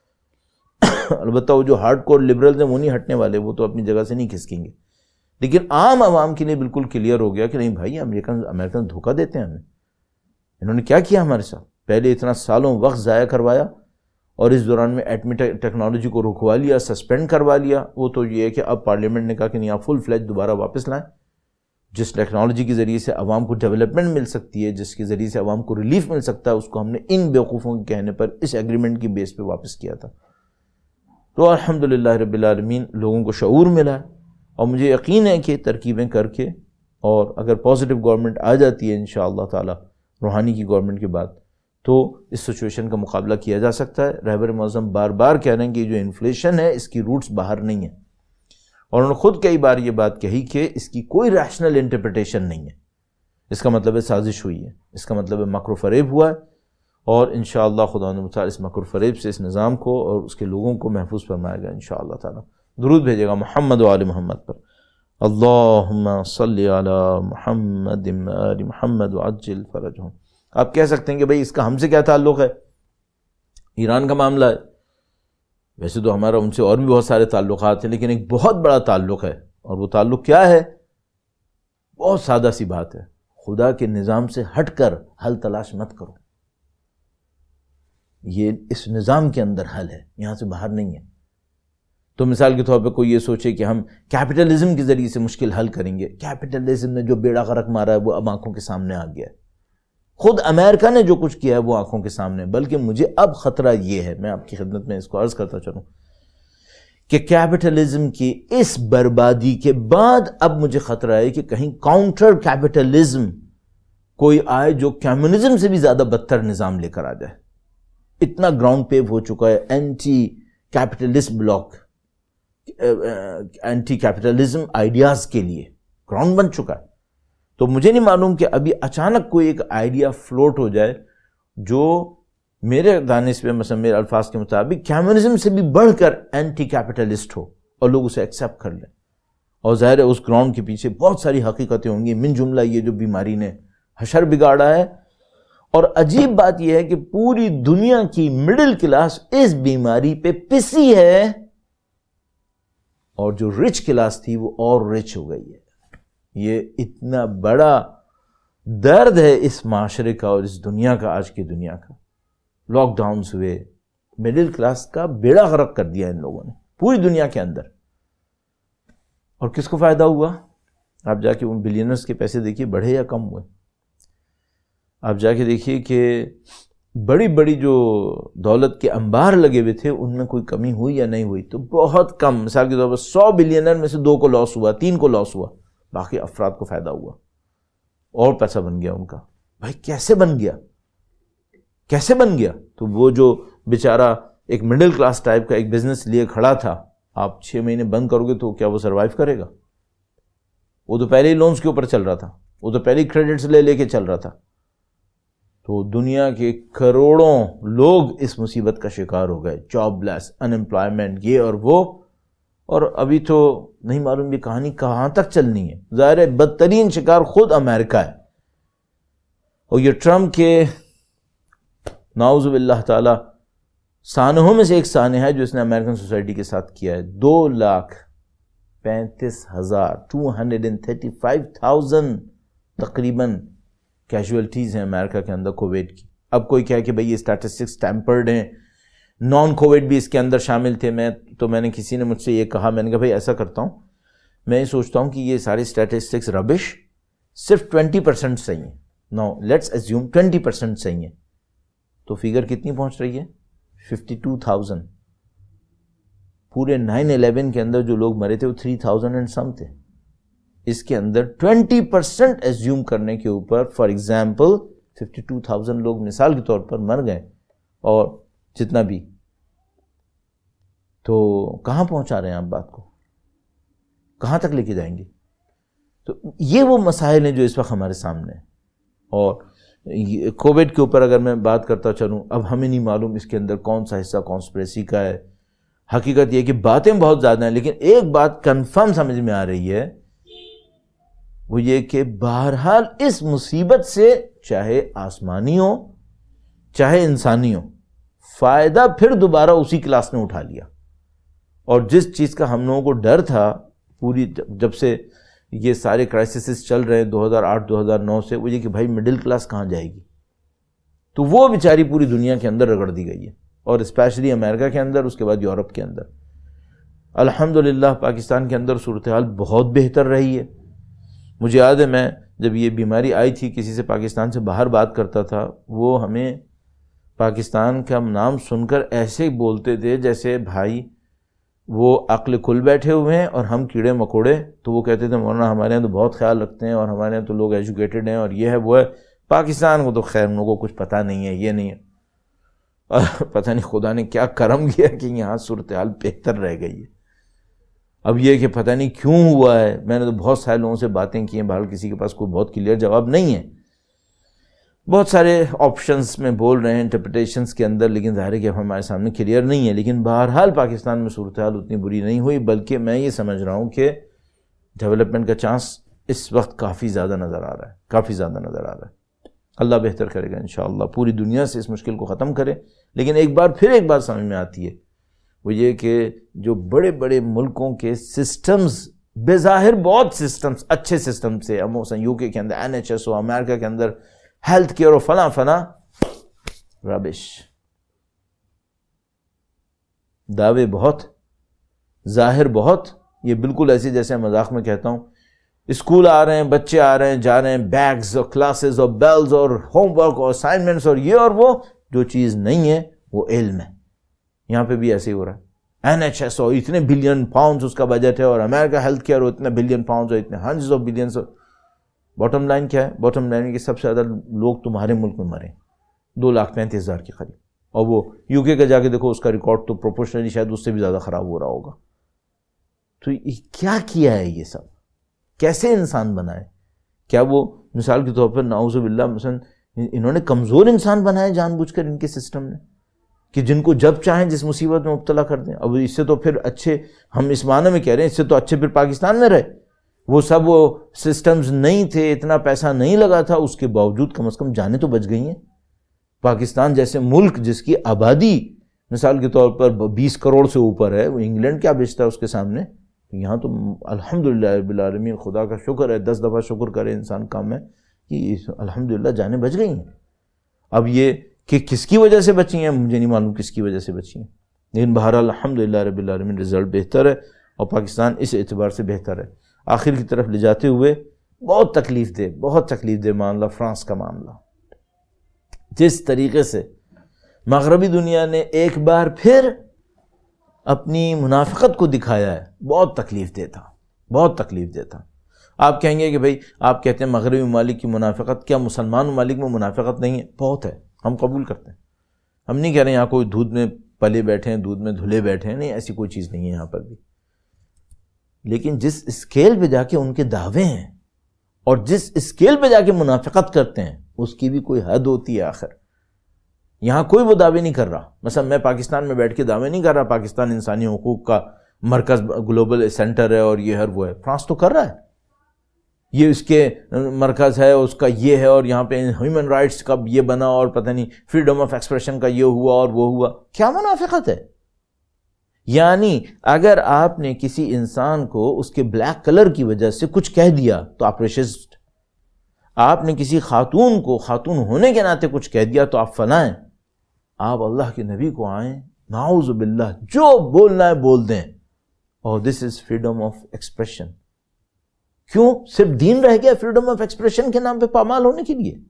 البتہ وہ جو ہارڈ کور لبرلز ہیں وہ نہیں ہٹنے والے, وہ تو اپنی جگہ سے نہیں کھسکیں گے. لیکن عام عوام کے لیے بالکل کلیئر ہو گیا کہ نہیں بھائی امریکن دھوکہ دیتے ہیں ہمیں. انہوں نے کیا کیا ہمارے ساتھ, پہلے اتنا سالوں وقت ضائع کروایا اور اس دوران میں ایٹمی ٹیکنالوجی کو رکوا لیا, سسپینڈ کروا لیا. وہ تو یہ ہے کہ اب پارلیمنٹ نے کہا کہ نہیں آپ فل فلیج دوبارہ واپس لائیں, جس ٹیکنالوجی کے ذریعے سے عوام کو ڈیولپمنٹ مل سکتی ہے, جس کے ذریعے سے عوام کو ریلیف مل سکتا ہے, اس کو ہم نے ان بیوقوفوں کے کہنے پر اس ایگریمنٹ کی بیس پہ واپس کیا تھا. تو الحمدللہ رب العالمین لوگوں کو شعور ملا ہے, اور مجھے یقین ہے کہ ترکیبیں کر کے, اور اگر پازیٹیو گورنمنٹ آ جاتی ہے انشاءاللہ تعالی روحانی کی گورنمنٹ کے بعد, تو اس سچویشن کا مقابلہ کیا جا سکتا ہے. رہبر معظم بار بار کہہ رہے ہیں کہ جو انفلیشن ہے اس کی روٹس باہر نہیں ہیں, اور انہوں نے خود کئی بار یہ بات کہی کہ اس کی کوئی ریشنل انٹرپریٹیشن نہیں ہے. اس کا مطلب ہے سازش ہوئی ہے, اس کا مطلب ہے مکر و فریب ہوا ہے, اور انشاءاللہ خدا تعالیٰ اس مکر و فریب سے اس نظام کو اور اس کے لوگوں کو محفوظ فرمائے گا انشاءاللہ تعالیٰ. درود بھیجے گا محمد و آل محمد پر. اللہم صلی علی محمد و آل محمد وعجل فرجہم. آپ کہہ سکتے ہیں کہ بھئی اس کا ہم سے کیا تعلق ہے, ایران کا معاملہ ہے. ویسے تو ہمارا ان سے اور بھی بہت سارے تعلقات ہیں, لیکن ایک بہت بڑا تعلق ہے, اور وہ تعلق کیا ہے؟ بہت سادہ سی بات ہے, خدا کے نظام سے ہٹ کر حل تلاش مت کرو. یہ اس نظام کے اندر حل ہے, یہاں سے باہر نہیں ہے. تو مثال کے طور پہ کوئی یہ سوچے کہ ہم کیپٹلزم کے ذریعے سے مشکل حل کریں گے. کیپٹلزم نے جو بیڑا غرق مارا ہے وہ اب آنکھوں کے سامنے آ گیا ہے. خود امریکہ نے جو کچھ کیا ہے وہ آنکھوں کے سامنے. بلکہ مجھے اب خطرہ یہ ہے, میں آپ کی خدمت میں اس کو عرض کرتا چلوں, کہ کیپٹلزم کی اس بربادی کے بعد اب مجھے خطرہ ہے کہ کہیں کاؤنٹر کیپٹلزم کوئی آئے جو کمیونزم سے بھی زیادہ بدتر نظام لے کر آ جائے. اتنا گراؤنڈ پیو ہو چکا ہے anti capitalist block, anti capitalism ideas کے لیے گراؤنڈ بن چکا ہے. تو مجھے نہیں معلوم کہ ابھی اچانک کوئی ایک آئیڈیا فلوٹ ہو جائے جو میرے دانش پہ, مثلا میرے الفاظ کے مطابق کمیونزم سے بھی بڑھ کر اینٹی کیپٹلسٹ ہو, اور لوگ اسے ایکسیپٹ کر لیں. اور ظاہر ہے اس گراؤنڈ کے پیچھے بہت ساری حقیقتیں ہوں گی, من جملہ یہ جو بیماری نے حشر بگاڑا ہے. اور عجیب بات یہ ہے کہ پوری دنیا کی مڈل کلاس اس بیماری پہ پسی ہے, اور جو رچ کلاس تھی وہ اور رچ ہو گئی ہے. یہ اتنا بڑا درد ہے اس معاشرے کا اور اس دنیا کا, آج کی دنیا کا. لاک ڈاؤنز ہوئے, مڈل کلاس کا بیڑا غرق کر دیا ان لوگوں نے پوری دنیا کے اندر. اور کس کو فائدہ ہوا؟ آپ جا کے ان بلینرز کے پیسے دیکھیے بڑھے یا کم ہوئے. آپ جا کے دیکھیے کہ بڑی بڑی جو دولت کے انبار لگے ہوئے تھے ان میں کوئی کمی ہوئی یا نہیں ہوئی؟ تو بہت کم. مثال کے طور پر 100 بلینر میں سے 2 کو لاس ہوا, 3 کو لاس ہوا, باقی افراد کو فائدہ ہوا اور پیسہ بن گیا ان کا. بھائی کیسے بن گیا, کیسے بن گیا؟ تو وہ جو بیچارہ ایک مڈل کلاس ٹائپ کا ایک بزنس لیے کھڑا تھا, آپ 6 مہینے بند کرو گے تو کیا وہ سروائیو کرے گا؟ وہ تو پہلے ہی لونز کے اوپر چل رہا تھا, وہ تو پہلے ہی کریڈٹس لے کے چل رہا تھا. تو دنیا کے کروڑوں لوگ اس مصیبت کا شکار ہو گئے, جاب لیس, ان امپلائمنٹ, یہ اور وہ. اور ابھی تو نہیں معلوم یہ کہانی کہاں تک چلنی ہے. ظاہر ہے بدترین شکار خود امریکہ ہے. اور یہ ٹرمپ کے نعوذ باللہ تعالی سانحوں میں سے ایک سانحہ ہے جو اس نے امریکن سوسائٹی کے ساتھ کیا ہے. 2,35,235,000 تقریباً کیجویلٹیز ہیں امریکہ کے اندر کووڈ کی. اب کوئی کہے کہ بھئی یہ اسٹیٹسٹکس ٹیمپرڈ ہیں, نان کووڈ بھی اس کے اندر شامل تھے. میں نے کسی نے مجھ سے یہ کہا, میں نے کہا بھئی ایسا کرتا ہوں, میں یہ سوچتا ہوں کہ یہ ساری اسٹیٹسٹکس ربش, صرف 20% صحیح ہیں. نو لیٹس ایزیوم 20% صحیح ہیں, تو فگر کتنی پہنچ رہی ہے؟ 52,000. پورے 9/11 کے اندر جو لوگ مرے تھے وہ 3,000 اینڈ سم تھے. اس کے اندر 20% ایزیوم کرنے کے اوپر, فار ایگزامپل 52,000 لوگ مثال کے طور پر مر گئے، اور جتنا بھی، تو کہاں پہنچا رہے ہیں آپ بات کو؟ کہاں تک لے کے جائیں گے؟ تو یہ وہ مسائل ہیں جو اس وقت ہمارے سامنے ہیں. اور کووڈ کے اوپر اگر میں بات کرتا چلوں، اب ہمیں نہیں معلوم اس کے اندر کون سا حصہ کانسپریسی کا ہے. حقیقت یہ کہ باتیں بہت زیادہ ہیں، لیکن ایک بات کنفرم سمجھ میں آ رہی ہے، وہ یہ کہ بہرحال اس مصیبت سے چاہے آسمانی ہو چاہے انسانی ہو، فائدہ پھر دوبارہ اسی کلاس نے اٹھا لیا. اور جس چیز کا ہم لوگوں کو ڈر تھا پوری جب سے یہ سارے کرائسسز چل رہے ہیں 2008-2009 سے، وہ یہ کہ بھائی مڈل کلاس کہاں جائے گی، تو وہ بیچاری پوری دنیا کے اندر رگڑ دی گئی ہے، اور اسپیشلی امریکہ کے اندر، اس کے بعد یورپ کے اندر. الحمدللہ پاکستان کے اندر صورتحال بہت بہتر رہی ہے. مجھے یاد ہے میں جب یہ بیماری آئی تھی، کسی سے پاکستان سے باہر بات کرتا تھا، وہ ہمیں پاکستان کا نام سن کر ایسے ہی بولتے تھے جیسے بھائی وہ عقل کل بیٹھے ہوئے ہیں اور ہم کیڑے مکوڑے. تو وہ کہتے تھے مولانا ہمارے یہاں تو بہت خیال رکھتے ہیں، اور ہمارے یہاں تو لوگ ایجوکیٹڈ ہیں، اور یہ ہے وہ ہے. پاکستان کو تو خیر ان لوگوں کو کچھ پتہ نہیں ہے، یہ نہیں ہے. پتہ نہیں خدا نے کیا کرم کیا کہ یہاں صورتحال بہتر رہ گئی ہے. اب یہ کہ پتہ نہیں کیوں ہوا ہے. میں نے تو بہت سارے لوگوں سے باتیں کی ہیں، بہرحال کسی کے پاس کوئی بہت کلیئر جواب نہیں ہے. بہت سارے آپشنز میں بول رہے ہیں انٹرپریٹیشنز کے اندر، لیکن ظاہر ہے کہ ہمارے سامنے کلیئر نہیں ہے. لیکن بہرحال پاکستان میں صورتحال اتنی بری نہیں ہوئی، بلکہ میں یہ سمجھ رہا ہوں کہ ڈیولپمنٹ کا چانس اس وقت کافی زیادہ نظر آ رہا ہے، کافی زیادہ نظر آ رہا ہے. اللہ بہتر کرے گا انشاءاللہ، پوری دنیا سے اس مشکل کو ختم کرے. لیکن ایک بات سمجھ میں آتی ہے، وہ یہ کہ جو بڑے بڑے ملکوں کے سسٹمز، بظاہر بہت سسٹمز، اچھے سسٹم سے، یو کے اندر NHS ہو، امریکہ کے اندر ہیلتھ کیئر ہو، فلاں فلاں، ربش. دعوے بہت، ظاہر بہت. یہ بالکل ایسے جیسے مذاق میں کہتا ہوں، اسکول آ رہے ہیں، بچے آ رہے ہیں، جا رہے ہیں، بیگز اور کلاسز اور بیلز اور ہوم ورک اور اسائنمنٹس اور یہ اور وہ. جو چیز نہیں ہے وہ علم ہے. یہاں پہ بھی ایسے ہی ہو رہا ہے. NHS اور اتنے بلین پاؤنڈز اس کا بجٹ ہے، اور امریکہ ہیلتھ کیئر ہو اتنے بلین پاؤنڈز اور اتنے hundreds of billions. Bottom line کیا ہے؟ باٹم لائن کہ سب سے زیادہ لوگ تمہارے ملک میں مرے، 2,35,000 کے قریب. اور وہ یو کے کا جا کے دیکھو، اس کا ریکارڈ تو پروپورشنلی شاید اس سے بھی زیادہ خراب ہو رہا ہوگا. تو کیا کیا ہے یہ سب؟ کیسے انسان بنائے؟ کیا وہ مثال کے طور پر نعوذ باللہ مثلا انہوں نے کمزور انسان بنائے جان بوجھ کر ان کے سسٹم نے، کہ جن کو جب چاہیں جس مصیبت میں مبتلا کر دیں؟ اب اس سے تو پھر اچھے، ہم اس معنی میں کہہ رہے ہیں، اس سے تو اچھے پھر پاکستان میں رہے. وہ سب وہ سسٹمز نہیں تھے، اتنا پیسہ نہیں لگا تھا، اس کے باوجود کم از کم جانیں تو بچ گئی ہیں. پاکستان جیسے ملک جس کی آبادی مثال کے طور پر 20 کروڑ سے اوپر ہے، وہ انگلینڈ کیا بیچتا ہے اس کے سامنے. یہاں تو الحمدللہ رب العالمین، خدا کا شکر ہے، 10 دفعہ شکر کرے انسان کام ہے کہ الحمدللہ جانیں بچ گئی ہیں. اب یہ کہ کس کی وجہ سے بچی ہیں مجھے نہیں معلوم، کس کی وجہ سے بچی ہیں، لیکن بہرحال الحمدللہ رب العالمین رزلٹ بہتر ہے، اور پاکستان اس اعتبار سے بہتر ہے. آخر کی طرف لے جاتے ہوئے بہت تکلیف دہ معاملہ فرانس کا معاملہ. جس طریقے سے مغربی دنیا نے ایک بار پھر اپنی منافقت کو دکھایا ہے، بہت تکلیف دہ تھا. آپ کہیں گے کہ بھئی آپ کہتے ہیں مغربی ممالک کی منافقت، کیا مسلمان ممالک میں منافقت نہیں ہے؟ بہت ہے، ہم قبول کرتے ہیں. ہم نہیں کہہ رہے یہاں کوئی دودھ میں پلے بیٹھے ہیں، دودھ میں دھلے بیٹھے ہیں، نہیں، ایسی کوئی چیز نہیں ہے یہاں پر بھی. لیکن جس اسکیل پہ جا کے ان کے دعوے ہیں اور جس اسکیل پہ جا کے منافقت کرتے ہیں، اس کی بھی کوئی حد ہوتی ہے. آخر یہاں کوئی وہ دعوے نہیں کر رہا. مثلا میں پاکستان میں بیٹھ کے دعوے نہیں کر رہا پاکستان انسانی حقوق کا مرکز، گلوبل سینٹر ہے اور یہ ہے وہ ہے. فرانس تو کر رہا ہے، یہ اس کے مرکز ہے، اس کا یہ ہے، اور یہاں پہ ہیومن رائٹس کا یہ بنا، اور پتہ نہیں فریڈم آف ایکسپریشن کا یہ ہوا اور وہ ہوا. کیا منافقت ہے؟ یعنی اگر آپ نے کسی انسان کو اس کے بلیک کلر کی وجہ سے کچھ کہہ دیا تو آپ ریسسٹ. آپ نے کسی خاتون کو خاتون ہونے کے ناطے کچھ کہہ دیا تو آپ فلاں ہیں. آپ اللہ کے نبی کو آئیں، نعوذ باللہ، جو بولنا ہے بول دیں، اور this is freedom of expression. کیوں صرف دین رہ گیا فریڈم آف ایکسپریشن کے نام پہ پامال ہونے کے لیے؟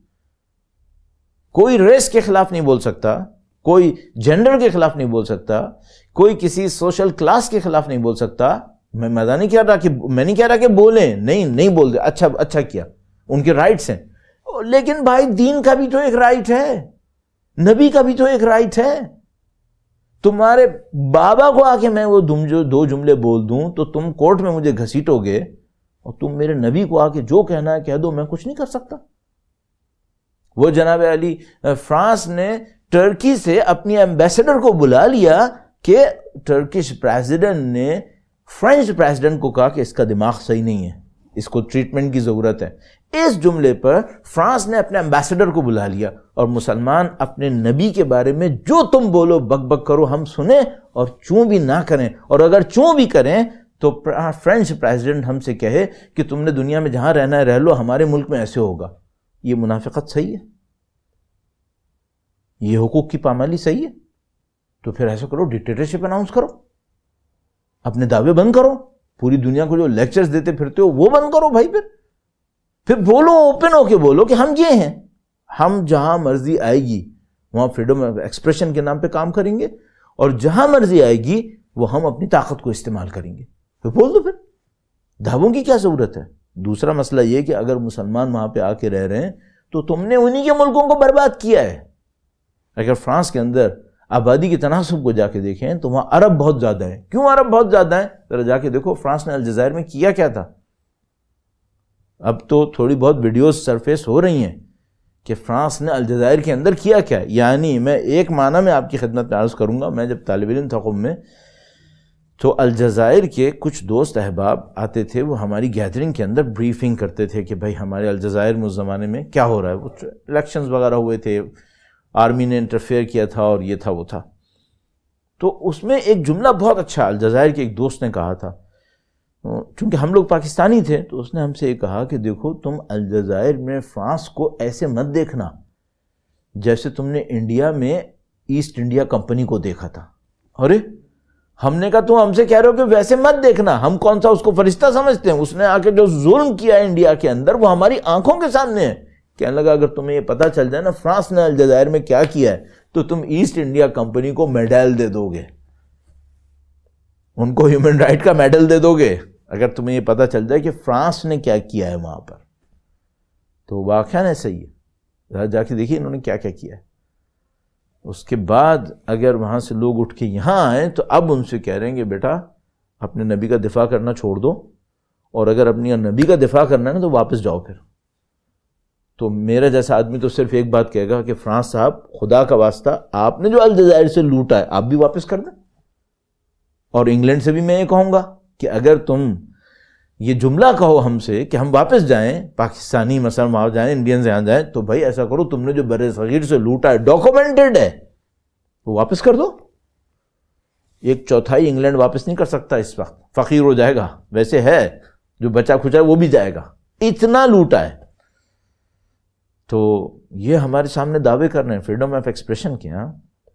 کوئی ریس کے خلاف نہیں بول سکتا، کوئی جینڈر کے خلاف نہیں بول سکتا، کوئی کسی سوشل کلاس کے خلاف نہیں بول سکتا. میں نہیں کہہ رہا کہ بولیں، نہیں بول دے، اچھا کیا، ان کے رائٹس ہیں. لیکن بھائی دین کا بھی تو ایک رائٹ ہے، نبی کا بھی تو ایک رائٹ ہے. تمہارے بابا کو آ کے میں وہ دو جملے بول دوں تو تم کورٹ میں مجھے گھسیٹو گے، اور تم میرے نبی کو آ کے جو کہنا ہے کہہ دو، میں کچھ نہیں کر سکتا. وہ جناب علی فرانس نے ٹرکی سے اپنی ایمبیسڈر کو بلا لیا کہ ٹرکش پریزیڈنٹ نے فرینچ پریزیڈنٹ کو کہا کہ اس کا دماغ صحیح نہیں ہے، اس کو ٹریٹمنٹ کی ضرورت ہے. اس جملے پر فرانس نے اپنے ایمبیسڈر کو بلا لیا، اور مسلمان اپنے نبی کے بارے میں جو تم بولو بک بک کرو، ہم سنیں اور چوں بھی نہ کریں، اور اگر چوں بھی کریں تو فرینچ پریزیڈنٹ ہم سے کہے کہ تم نے دنیا میں جہاں رہنا ہے رہ لو، ہمارے ملک میں ایسے ہوگا. یہ منافقت صحیح ہے؟ یہ حقوق کی پامالی صحیح ہے؟ تو پھر ایسا کرو، ڈکٹیٹرشپ اناؤنس کرو، اپنے دعوے بند کرو، پوری دنیا کو جو لیکچرز دیتے پھرتے ہو وہ بند کرو بھائی. پھر بولو، اوپن ہو کے بولو کہ ہم یہ ہیں، ہم جہاں مرضی آئے گی وہاں فریڈم آف ایکسپریشن کے نام پہ کام کریں گے، اور جہاں مرضی آئے گی وہ ہم اپنی طاقت کو استعمال کریں گے. پھر بول دو، پھر دعووں کی کیا ضرورت ہے؟ دوسرا مسئلہ یہ کہ اگر مسلمان وہاں پہ آ کے رہ رہے ہیں تو تم نے انہی کے ملکوں کو برباد کیا ہے. اگر فرانس کے اندر آبادی کے تناسب کو جا کے دیکھیں تو وہاں عرب بہت زیادہ ہیں. کیوں عرب بہت زیادہ ہیں؟ ذرا جا کے دیکھو فرانس نے الجزائر میں کیا کیا تھا. اب تو تھوڑی بہت ویڈیوز سرفیس ہو رہی ہیں کہ فرانس نے الجزائر کے اندر کیا کیا. یعنی میں ایک معنی میں آپ کی خدمت میں عرض کروں گا، میں جب طالب علم تھا قم میں تو الجزائر کے کچھ دوست احباب آتے تھے، وہ ہماری گیدرنگ کے اندر بریفنگ کرتے تھے کہ بھائی ہمارے الجزائر میں اس زمانے میں کیا ہو رہا ہے. وہ الیکشنز وغیرہ ہوئے تھے، آرمی نے انٹرفیئر کیا تھا، اور یہ تھا وہ تھا. تو اس میں ایک جملہ بہت اچھا الجزائر کے ایک دوست نے کہا تھا. چونکہ ہم لوگ پاکستانی تھے تو اس نے ہم سے یہ کہا کہ دیکھو تم الجزائر میں فرانس کو ایسے مت دیکھنا جیسے تم نے انڈیا میں ایسٹ انڈیا کمپنی کو دیکھا تھا. ارے ہم نے کہا تم ہم سے کہہ رہے ہو کہ ویسے مت دیکھنا، ہم کون سا اس کو فرشتہ سمجھتے ہیں؟ اس نے آ کے جو ظلم کیا انڈیا کے اندر وہ ہماری آنکھوں کے سامنے ہے. کہنے لگا اگر تمہیں یہ پتہ چل جائے نا فرانس نے الجزائر میں کیا کیا ہے تو تم ایسٹ انڈیا کمپنی کو میڈل دے دو گے، ان کو ہیومن رائٹ کا میڈل دے دو گے اگر تمہیں یہ پتہ چل جائے کہ فرانس نے کیا کیا ہے وہاں پر. تو واقعہ ایسا ہی ہے، جا کے دیکھیے انہوں نے کیا کیا کیا ہے. اس کے بعد اگر وہاں سے لوگ اٹھ کے یہاں آئیں تو اب ان سے کہہ رہے ہیں کہ بیٹا اپنے نبی کا دفاع کرنا چھوڑ دو، اور اگر اپنی نبی کا دفاع کرنا ہے نا تو واپس جاؤ. پھر تو میرا جیسا آدمی تو صرف ایک بات کہے گا کہ فرانس صاحب خدا کا واسطہ آپ نے جو الجزائر سے لوٹا ہے آپ بھی واپس کر دیں. اور انگلینڈ سے بھی میں یہ کہوں گا کہ اگر تم یہ جملہ کہو ہم سے کہ ہم واپس جائیں، پاکستانی مثلا وہاں جائیں، انڈینز یہاں جائیں، تو بھائی ایسا کرو تم نے جو بر صغیر سے لوٹا ہے ڈاکومنٹڈ ہے وہ واپس کر دو. 1/4 انگلینڈ واپس نہیں کر سکتا اس وقت، فقیر ہو جائے گا. ویسے ہے جو بچا کھچا ہے وہ بھی جائے گا، اتنا لوٹا ہے. تو یہ ہمارے سامنے دعوے کر رہے ہیں فریڈم آف ایکسپریشن کے. ہاں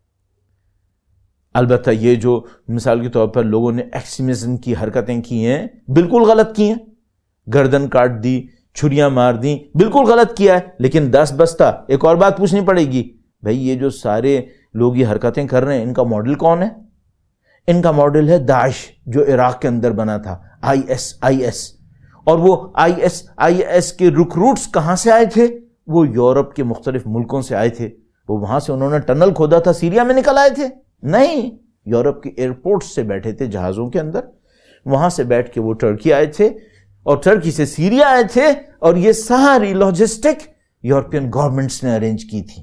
البتہ یہ جو مثال کے طور پر لوگوں نے ایکسٹریمزم کی حرکتیں کی ہیں بالکل غلط کی ہیں، گردن کاٹ دی، چھریاں مار دیں، بالکل غلط کیا ہے. لیکن 10 بستہ ایک اور بات پوچھنی پڑے گی، بھائی یہ جو سارے لوگ یہ حرکتیں کر رہے ہیں ان کا ماڈل کون ہے؟ ان کا ماڈل ہے داعش جو عراق کے اندر بنا تھا، IS. اور وہ IS کے ریکروٹس کہاں سے آئے تھے؟ وہ یورپ کے مختلف ملکوں سے آئے تھے. وہ وہاں سے انہوں نے ٹنل کھودا تھا، سیریا میں نکل آئے تھے؟ نہیں، یورپ کے ایئرپورٹس سے بیٹھے تھے جہازوں کے اندر، وہاں سے بیٹھ کے وہ ٹرکی آئے تھے اور ٹرکی سے سیریا آئے تھے، اور یہ ساری لاجسٹک یورپین گورنمنٹس نے ارینج کی تھی.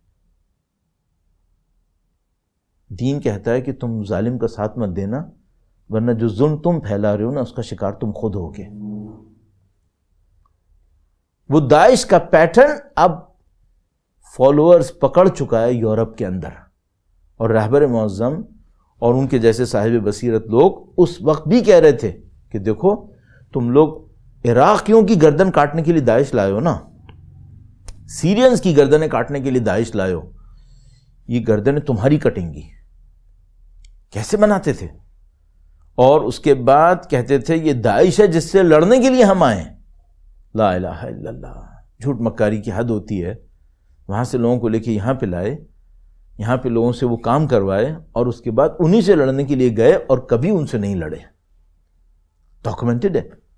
دین کہتا ہے کہ تم ظالم کا ساتھ مت دینا، ورنہ جو ظلم تم پھیلا رہے ہو نا اس کا شکار تم خود ہوگے. وہ داعش کا پیٹرن اب فالوورز پکڑ چکا ہے یورپ کے اندر، اور رہبر معظم اور ان کے جیسے صاحب بصیرت لوگ اس وقت بھی کہہ رہے تھے کہ دیکھو تم لوگ عراقیوں کی گردن کاٹنے کے لیے داعش لائے ہو نا، سیرینز کی گردنیں کاٹنے کے لیے داعش لائے ہو، یہ گردنیں تمہاری کٹیں گی. کیسے بناتے تھے؟ اور اس کے بعد کہتے تھے یہ داعش ہے جس سے لڑنے کے لیے ہم آئے. لا الہ الا اللہ. جھوٹ مکاری کی حد ہوتی ہے. وہاں سے لوگوں کو لے کے یہاں پہ لائے، یہاں پہ لوگوں سے وہ کام کروائے، اور اس کے بعد انہی سے لڑنے کے لیے گئے اور کبھی ان سے نہیں لڑے. ڈاکومنٹڈ ہے.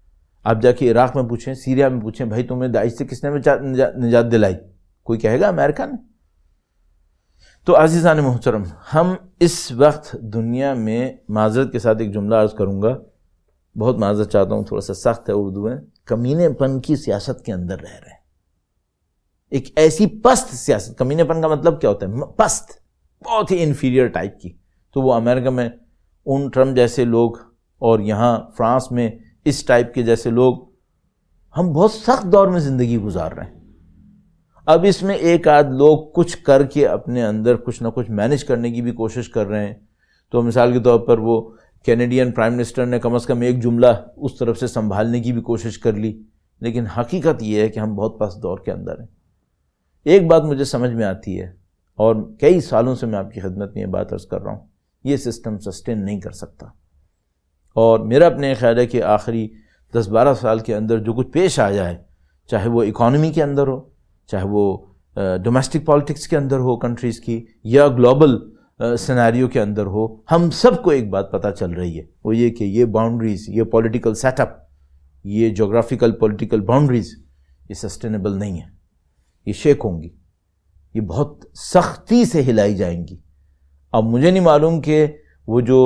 آپ جا کے عراق میں پوچھیں، سیریا میں پوچھیں، بھائی تمہیں داعش سے کس نے نجات دلائی؟ کوئی کہے گا امریکہ نے؟ تو عزیزان محترم، ہم اس وقت دنیا میں، معذرت کے ساتھ ایک جملہ عرض کروں گا، بہت معذرت چاہتا ہوں، تھوڑا سا سخت ہے اردو میں، کمینے پن کی سیاست کے اندر رہ رہے ہیں. ایک ایسی پست سیاست، کمینے پن کا مطلب کیا ہوتا ہے؟ پست، بہت ہی انفیریئر ٹائپ کی. تو وہ امریکہ میں ان ٹرمپ جیسے لوگ، اور یہاں فرانس میں اس ٹائپ کے جیسے لوگ، ہم بہت سخت دور میں زندگی گزار رہے ہیں. اب اس میں ایک آدھ لوگ کچھ کر کے اپنے اندر کچھ نہ کچھ مینج کرنے کی بھی کوشش کر رہے ہیں. تو مثال کے طور پر وہ کینیڈین پرائم منسٹر نے کم از کم ایک جملہ اس طرف سے سنبھالنے کی بھی کوشش کر لی، لیکن حقیقت یہ ہے کہ ہم بہت پست دور کے اندر ہیں. ایک بات مجھے سمجھ میں آتی ہے، اور کئی سالوں سے میں آپ کی خدمت میں یہ بات عرض کر رہا ہوں، یہ سسٹم سسٹین نہیں کر سکتا. اور میرا اپنے خیال ہے کہ آخری 10-12 سال کے اندر جو کچھ پیش آ جائے، چاہے وہ اکانومی کے اندر ہو، چاہے وہ ڈومیسٹک پالیٹکس کے اندر ہو کنٹریز کی، یا گلوبل سیناریو کے اندر ہو، ہم سب کو ایک بات پتہ چل رہی ہے، وہ یہ کہ یہ باؤنڈریز، یہ پولیٹیکل سیٹ اپ، یہ جغرافیکل پولیٹیکل باؤنڈریز، یہ سسٹینیبل نہیں ہے. یہ شیک ہوں گی، یہ بہت سختی سے ہلائی جائیں گی. اب مجھے نہیں معلوم کہ وہ جو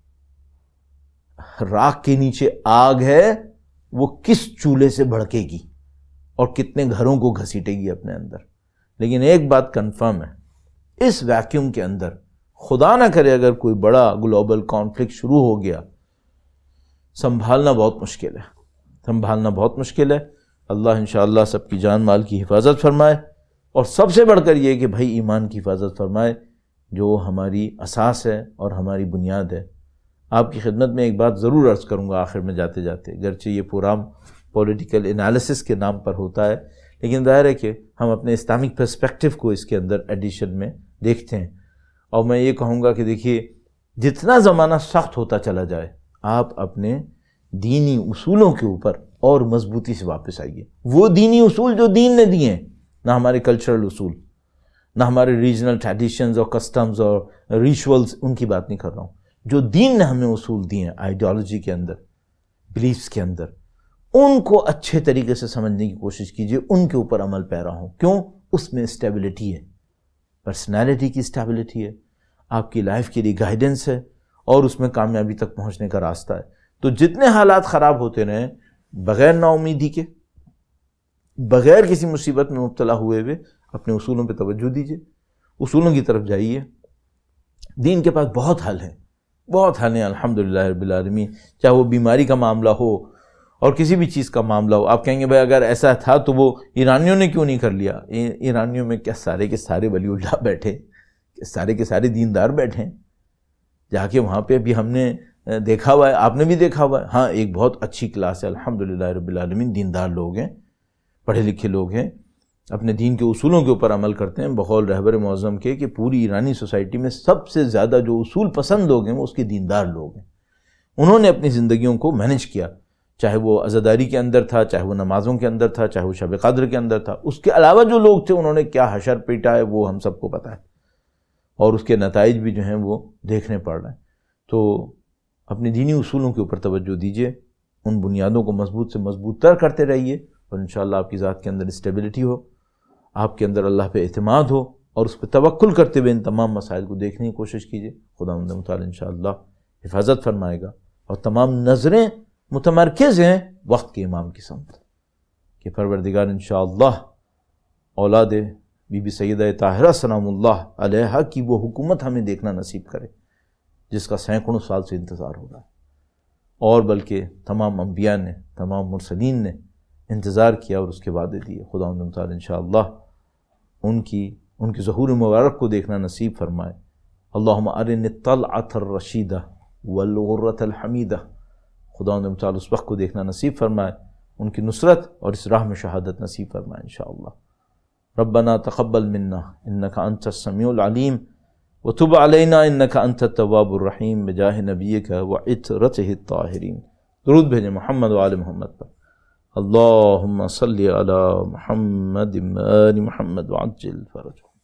راکھ کے نیچے آگ ہے وہ کس چولہے سے بھڑکے گی اور کتنے گھروں کو گھسیٹے گی اپنے اندر. لیکن ایک بات کنفرم ہے، اس ویکیوم کے اندر خدا نہ کرے اگر کوئی بڑا گلوبل کانفلکٹ شروع ہو گیا، سنبھالنا بہت مشکل ہے، سنبھالنا بہت مشکل ہے. اللہ انشاءاللہ سب کی جان مال کی حفاظت فرمائے، اور سب سے بڑھ کر یہ کہ بھائی ایمان کی حفاظت فرمائے، جو ہماری اساس ہے اور ہماری بنیاد ہے. آپ کی خدمت میں ایک بات ضرور عرض کروں گا آخر میں جاتے جاتے، گرچہ یہ پروگرام پولیٹیکل انالیسس کے نام پر ہوتا ہے، لیکن ظاہر ہے کہ ہم اپنے اسلامک پرسپیکٹیو کو اس کے اندر ایڈیشن میں دیکھتے ہیں. اور میں یہ کہوں گا کہ دیکھیے، جتنا زمانہ سخت ہوتا چلا جائے، آپ اپنے دینی اصولوں کے اوپر اور مضبوطی سے واپس آئیے. وہ دینی اصول جو دین نے دیے ہیں، نہ ہمارے کلچرل اصول، نہ ہمارے ریجنل ٹریڈیشنز اور کسٹمز اور ریچولز، ان کی بات نہیں کر رہا ہوں. جو دین نے ہمیں اصول دیے ہیں آئیڈیالوجی کے اندر، بلیفز کے اندر، ان کو اچھے طریقے سے سمجھنے کی کوشش کیجیے، ان کے اوپر عمل پیرا ہوں. کیوں؟ اس میں اسٹیبلٹی ہے، پرسنالٹی کی اسٹیبلٹی ہے، آپ کی لائف کے لیے گائیڈنس ہے، اور اس میں کامیابی تک پہنچنے کا راستہ ہے. تو جتنے حالات خراب ہوتے رہیں، بغیر نا امیدی کے، بغیر کسی مصیبت میں مبتلا ہوئے اپنے اصولوں پہ توجہ دیجیے، اصولوں کی طرف جائیے. دین کے پاس بہت حل ہیں، بہت حل ہیں الحمدللہ رب العالمین. چاہے وہ بیماری کا معاملہ ہو اور کسی بھی چیز کا معاملہ ہو. آپ کہیں گے بھائی اگر ایسا تھا تو وہ ایرانیوں نے کیوں نہیں کر لیا؟ ایرانیوں میں کیا سارے کے سارے ولی اللہ بیٹھے، سارے کے سارے دیندار بیٹھے ہیں؟ جا کے وہاں پہ بھی ہم نے دیکھا ہوا ہے، آپ نے بھی دیکھا ہوا ہے. ہاں، ایک بہت اچھی کلاس ہے الحمدللہ رب العالمین، دیندار لوگ ہیں، پڑھے لکھے لوگ ہیں، اپنے دین کے اصولوں کے اوپر عمل کرتے ہیں. بقول رہبر معظم کے کہ پوری ایرانی سوسائٹی میں سب سے زیادہ جو اصول پسند لوگ ہیں وہ اس کے دیندار لوگ ہیں. انہوں نے اپنی زندگیوں کو مینج کیا، چاہے وہ عزاداری کے اندر تھا، چاہے وہ نمازوں کے اندر تھا، چاہے وہ شب قدر کے اندر تھا. اس کے علاوہ جو لوگ تھے انہوں نے کیا حشر پیٹا ہے وہ ہم سب کو پتہ ہے، اور اس کے نتائج بھی جو ہیں وہ دیکھنے پڑ رہے ہیں. تو اپنے دینی اصولوں کے اوپر توجہ دیجیے، ان بنیادوں کو مضبوط سے مضبوط تر کرتے رہیے، اور انشاءاللہ آپ کی ذات کے اندر اسٹیبلٹی ہو، آپ کے اندر اللہ پہ اعتماد ہو، اور اس پہ توکل کرتے ہوئے ان تمام مسائل کو دیکھنے کی کوشش کیجیے. خداوند متعال انشاءاللہ حفاظت فرمائے گا، اور تمام نظریں متمرکز ہیں وقت کے امام کی سمت کہ پروردگار انشاءاللہ اولاد بی بی سیدہ طاہرہ سلام اللہ علیہا کی وہ حکومت ہمیں دیکھنا نصیب کرے جس کا سینکڑوں سال سے انتظار ہو رہا ہے، اور بلکہ تمام انبیاء نے، تمام مرسلین نے انتظار کیا اور اس کے وعدے دیے. خداوند تعالی انشاءاللہ ان کی ظہور مبارک کو دیکھنا نصیب فرمائے. اللہم ارنی الطلعۃ الرشیدہ والغرۃ الحمیدہ. خداوند تعالی اس وقت کو دیکھنا نصیب فرمائے، ان کی نصرت اور اس راہ میں شہادت نصیب فرمائے انشاءاللہ. ربنا تقبل منا انک انت السمیع العلیم وتب علینا انک انت التواب الرحیم بجاہ نبیک وعطرتہ الطاہرین. درود بھیجیں محمد و آل محمد پر. اللہم صلی علی محمد آل محمد وعجل فرجہ.